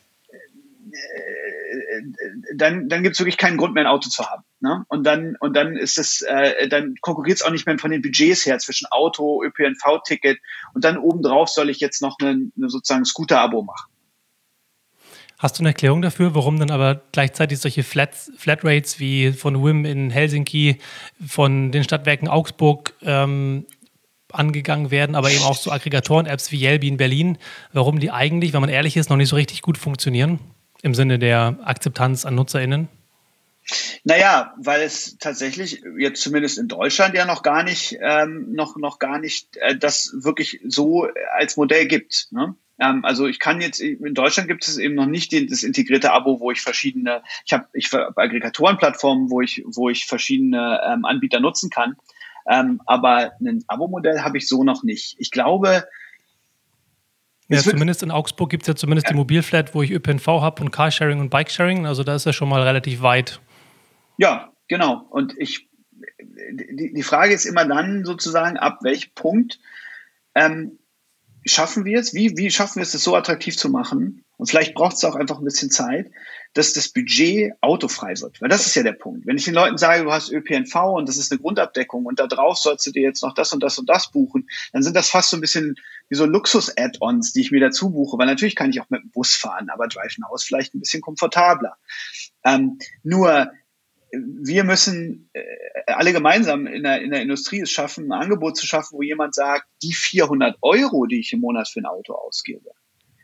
gibt es wirklich keinen Grund mehr, ein Auto zu haben. Ne? Und dann ist es, dann konkurriert es auch nicht mehr von den Budgets her zwischen Auto, ÖPNV-Ticket, und dann obendrauf soll ich jetzt noch eine sozusagen Scooter-Abo machen. Hast du eine Erklärung dafür, warum dann aber gleichzeitig solche Flatrates wie von WIM in Helsinki, von den Stadtwerken Augsburg angegangen werden, aber eben auch so Aggregatoren-Apps wie Yelby in Berlin, warum die eigentlich, wenn man ehrlich ist, noch nicht so richtig gut funktionieren im Sinne der Akzeptanz an NutzerInnen? Naja, weil es tatsächlich jetzt zumindest in Deutschland ja noch gar nicht das wirklich so als Modell gibt. Ne? Also ich kann jetzt, in Deutschland gibt es eben noch nicht das integrierte Abo, wo ich ich habe Aggregatorenplattformen, wo ich verschiedene Anbieter nutzen kann. Aber ein Abo-Modell habe ich so noch nicht. Ich glaube, ja, zumindest in Augsburg gibt es ja zumindest die Mobilflat, wo ich ÖPNV habe und Carsharing und Bikesharing. Also da ist er schon mal relativ weit. Ja, genau. Und die Frage ist immer dann sozusagen, ab welchem Punkt schaffen wir es? Wie schaffen wir es, das so attraktiv zu machen? Und vielleicht braucht es auch einfach ein bisschen Zeit, dass das Budget autofrei wird. Weil das ist ja der Punkt. Wenn ich den Leuten sage, du hast ÖPNV und das ist eine Grundabdeckung und da drauf sollst du dir jetzt noch das und das und das buchen, dann sind das fast so ein bisschen wie so Luxus-Add-ons, die ich mir dazu buche. Weil natürlich kann ich auch mit dem Bus fahren, aber Drive Now ist vielleicht ein bisschen komfortabler. Nur wir müssen alle gemeinsam in der Industrie es schaffen, ein Angebot zu schaffen, wo jemand sagt, die 400 Euro, die ich im Monat für ein Auto ausgebe,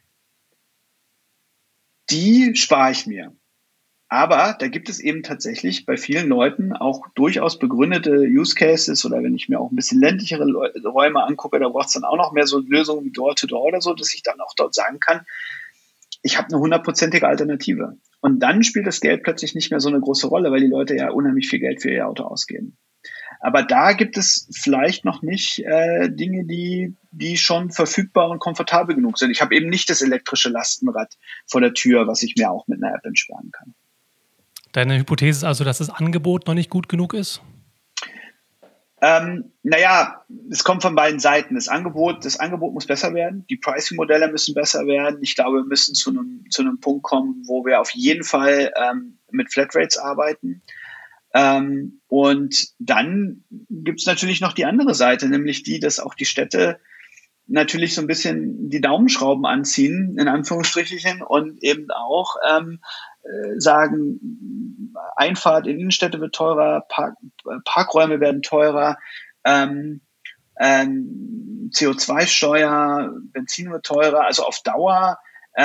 die spare ich mir. Aber da gibt es eben tatsächlich bei vielen Leuten auch durchaus begründete Use Cases, oder wenn ich mir auch ein bisschen ländlichere Räume angucke, da braucht es dann auch noch mehr so Lösungen wie Door-to-Door oder so, dass ich dann auch dort sagen kann, ich habe eine 100%ige Alternative. Und dann spielt das Geld plötzlich nicht mehr so eine große Rolle, weil die Leute ja unheimlich viel Geld für ihr Auto ausgeben. Aber da gibt es vielleicht noch nicht Dinge, die schon verfügbar und komfortabel genug sind. Ich habe eben nicht das elektrische Lastenrad vor der Tür, was ich mir auch mit einer App entsperren kann. Deine Hypothese ist also, dass das Angebot noch nicht gut genug ist? Naja, es kommt von beiden Seiten. Das Angebot muss besser werden. Die Pricing-Modelle müssen besser werden. Ich glaube, wir müssen zu einem Punkt kommen, wo wir auf jeden Fall mit Flatrates arbeiten. Und dann gibt es natürlich noch die andere Seite, nämlich die, dass auch die Städte natürlich so ein bisschen die Daumenschrauben anziehen, in Anführungsstrichen, und eben auch sagen, Einfahrt in Innenstädte wird teurer, Parkräume werden teurer, CO2-Steuer, Benzin wird teurer. Also auf Dauer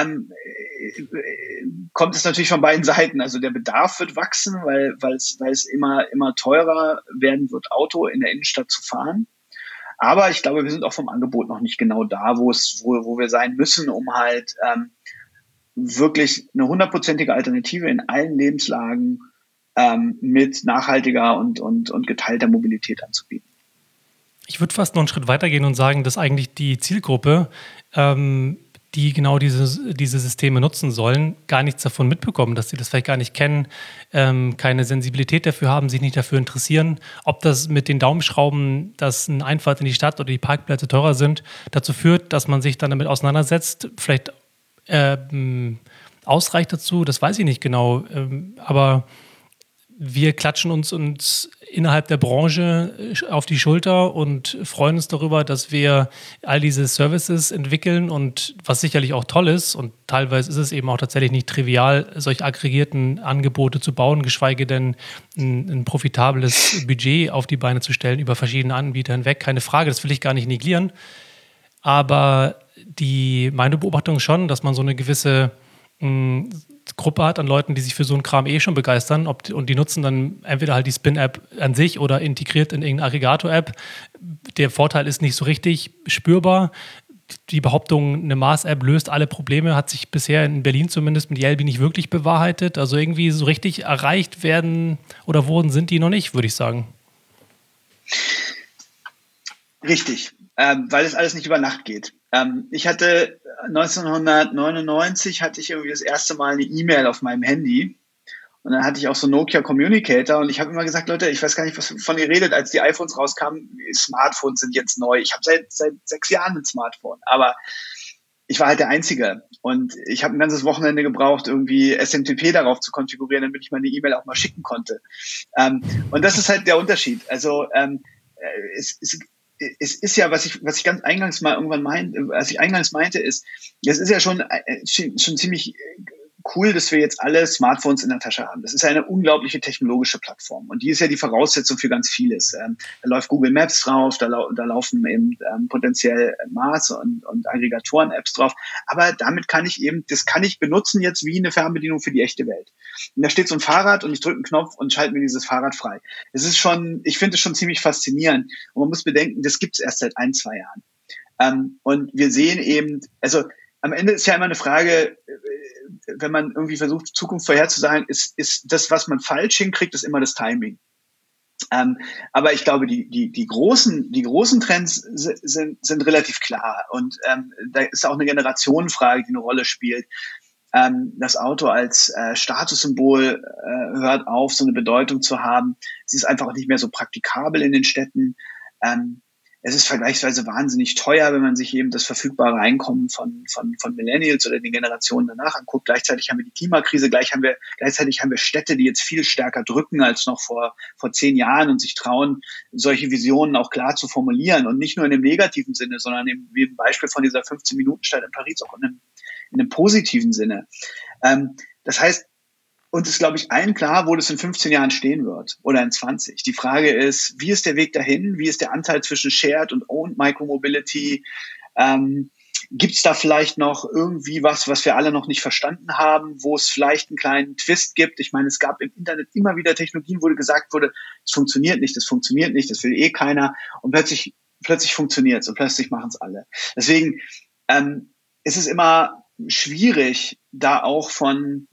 kommt es natürlich von beiden Seiten. Also der Bedarf wird wachsen, weil es immer teurer werden wird, Auto in der Innenstadt zu fahren. Aber ich glaube, wir sind auch vom Angebot noch nicht genau da, wo wir sein müssen, um halt wirklich eine 100%ige Alternative in allen Lebenslagen mit nachhaltiger und geteilter Mobilität anzubieten. Ich würde fast noch einen Schritt weitergehen und sagen, dass eigentlich die Zielgruppe, die genau diese Systeme nutzen sollen, gar nichts davon mitbekommen, dass sie das vielleicht gar nicht kennen, keine Sensibilität dafür haben, sich nicht dafür interessieren, ob das mit den Daumenschrauben, dass eine Einfahrt in die Stadt oder die Parkplätze teurer sind, dazu führt, dass man sich dann damit auseinandersetzt, vielleicht ausreicht dazu, das weiß ich nicht genau, aber wir klatschen uns innerhalb der Branche auf die Schulter und freuen uns darüber, dass wir all diese Services entwickeln und was sicherlich auch toll ist und teilweise ist es eben auch tatsächlich nicht trivial, solche aggregierten Angebote zu bauen, geschweige denn ein profitables Budget auf die Beine zu stellen über verschiedene Anbieter hinweg. Keine Frage, das will ich gar nicht negieren. Aber meine Beobachtung ist schon, dass man so eine gewisse Gruppe hat an Leuten, die sich für so einen Kram schon begeistern und die nutzen dann entweder halt die Spin-App an sich oder integriert in irgendeine Aggregator-App. Der Vorteil ist nicht so richtig spürbar. Die Behauptung, eine Maß-App löst alle Probleme, hat sich bisher in Berlin zumindest mit Yelby nicht wirklich bewahrheitet. Also irgendwie so richtig erreicht werden oder sind die noch nicht, würde ich sagen. Richtig, weil es alles nicht über Nacht geht. Ich hatte 1999 irgendwie das erste Mal eine E-Mail auf meinem Handy und dann hatte ich auch so Nokia Communicator und ich habe immer gesagt, Leute, ich weiß gar nicht, was von ihr redet, als die iPhones rauskamen, Smartphones sind jetzt neu. Ich habe seit 6 Jahren ein Smartphone, aber ich war halt der Einzige und ich habe ein ganzes Wochenende gebraucht, irgendwie SMTP darauf zu konfigurieren, damit ich meine E-Mail auch mal schicken konnte. Und das ist halt der Unterschied. Also es ist ja, was ich ganz eingangs mal irgendwann meinte, ist, es ist ja schon ziemlich cool, dass wir jetzt alle Smartphones in der Tasche haben. Das ist eine unglaubliche technologische Plattform und die ist ja die Voraussetzung für ganz vieles. Da läuft Google Maps drauf, da laufen eben potenziell Maß und Aggregatoren-Apps drauf, aber damit kann ich benutzen jetzt wie eine Fernbedienung für die echte Welt. Und da steht so ein Fahrrad und ich drücke einen Knopf und schalte mir dieses Fahrrad frei. Ich finde es schon ziemlich faszinierend und man muss bedenken, das gibt es erst seit 1-2 Jahren. Und wir sehen eben, also am Ende ist ja immer eine Frage, wenn man irgendwie versucht, Zukunft vorherzusagen, ist das, was man falsch hinkriegt, ist immer das Timing. Aber ich glaube, die großen Trends sind relativ klar. Und da ist auch eine Generationenfrage, die eine Rolle spielt. Das Auto als Statussymbol hört auf, so eine Bedeutung zu haben. Es ist einfach nicht mehr so praktikabel in den Städten. Es ist vergleichsweise wahnsinnig teuer, wenn man sich eben das verfügbare Einkommen von Millennials oder den Generationen danach anguckt. Gleichzeitig haben wir die Klimakrise, gleichzeitig haben wir Städte, die jetzt viel stärker drücken als noch vor 10 Jahren und sich trauen, solche Visionen auch klar zu formulieren und nicht nur in einem negativen Sinne, sondern wie im Beispiel von dieser 15-Minuten-Stadt in Paris auch in einem positiven Sinne. Das heißt, uns ist, glaube ich, allen klar, wo das in 15 Jahren stehen wird oder in 20. Die Frage ist, wie ist der Weg dahin? Wie ist der Anteil zwischen Shared und Owned Micromobility? Gibt es da vielleicht noch irgendwie was wir alle noch nicht verstanden haben, wo es vielleicht einen kleinen Twist gibt? Ich meine, es gab im Internet immer wieder Technologien, wo gesagt wurde, das funktioniert nicht, das will eh keiner. Und plötzlich funktioniert es und plötzlich machen es alle. Deswegen ist es immer schwierig, da auch von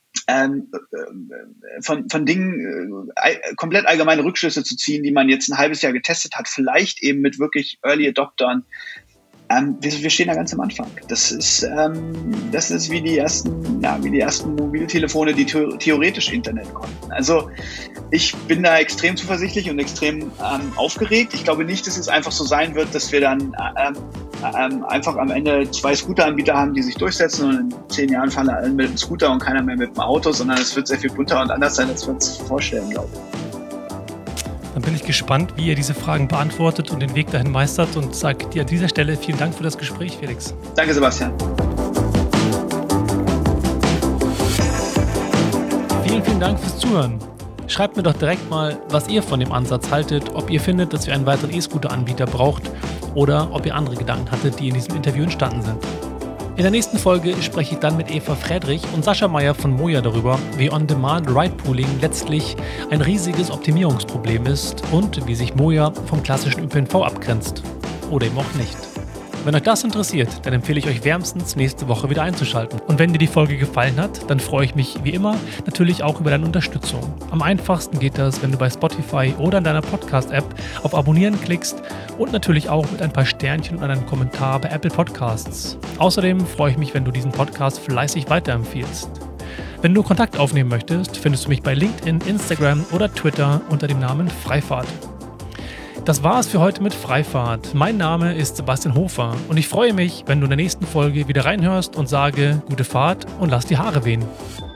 Dingen komplett allgemeine Rückschlüsse zu ziehen, die man jetzt ein halbes Jahr getestet hat, vielleicht eben mit wirklich Early Adoptern. Wir stehen da ganz am Anfang. Das ist wie die ersten Mobiltelefone, die theoretisch Internet konnten. Also ich bin da extrem zuversichtlich und extrem aufgeregt. Ich glaube nicht, dass es einfach so sein wird, dass wir dann einfach am Ende 2 Scooteranbieter haben, die sich durchsetzen und in 10 Jahren fahren alle mit dem Scooter und keiner mehr mit dem Auto, sondern es wird sehr viel bunter und anders sein, als wir uns vorstellen, glaube ich. Dann bin ich gespannt, wie ihr diese Fragen beantwortet und den Weg dahin meistert und sage dir an dieser Stelle vielen Dank für das Gespräch, Felix. Danke, Sebastian. Vielen, vielen Dank fürs Zuhören. Schreibt mir doch direkt mal, was ihr von dem Ansatz haltet, ob ihr findet, dass wir einen weiteren E-Scooter-Anbieter braucht oder ob ihr andere Gedanken hattet, die in diesem Interview entstanden sind. In der nächsten Folge spreche ich dann mit Eva Friedrich und Sascha Meyer von Moja darüber, wie On-Demand-Ride-Pooling letztlich ein riesiges Optimierungsproblem ist und wie sich Moja vom klassischen ÖPNV abgrenzt. Oder eben auch nicht. Wenn euch das interessiert, dann empfehle ich euch wärmstens, nächste Woche wieder einzuschalten. Und wenn dir die Folge gefallen hat, dann freue ich mich wie immer natürlich auch über deine Unterstützung. Am einfachsten geht das, wenn du bei Spotify oder in deiner Podcast-App auf Abonnieren klickst und natürlich auch mit ein paar Sternchen und einem Kommentar bei Apple Podcasts. Außerdem freue ich mich, wenn du diesen Podcast fleißig weiterempfiehlst. Wenn du Kontakt aufnehmen möchtest, findest du mich bei LinkedIn, Instagram oder Twitter unter dem Namen Freifahrt. Das war es für heute mit Freifahrt. Mein Name ist Sebastian Hofer und ich freue mich, wenn du in der nächsten Folge wieder reinhörst und sage, gute Fahrt und lass die Haare wehen.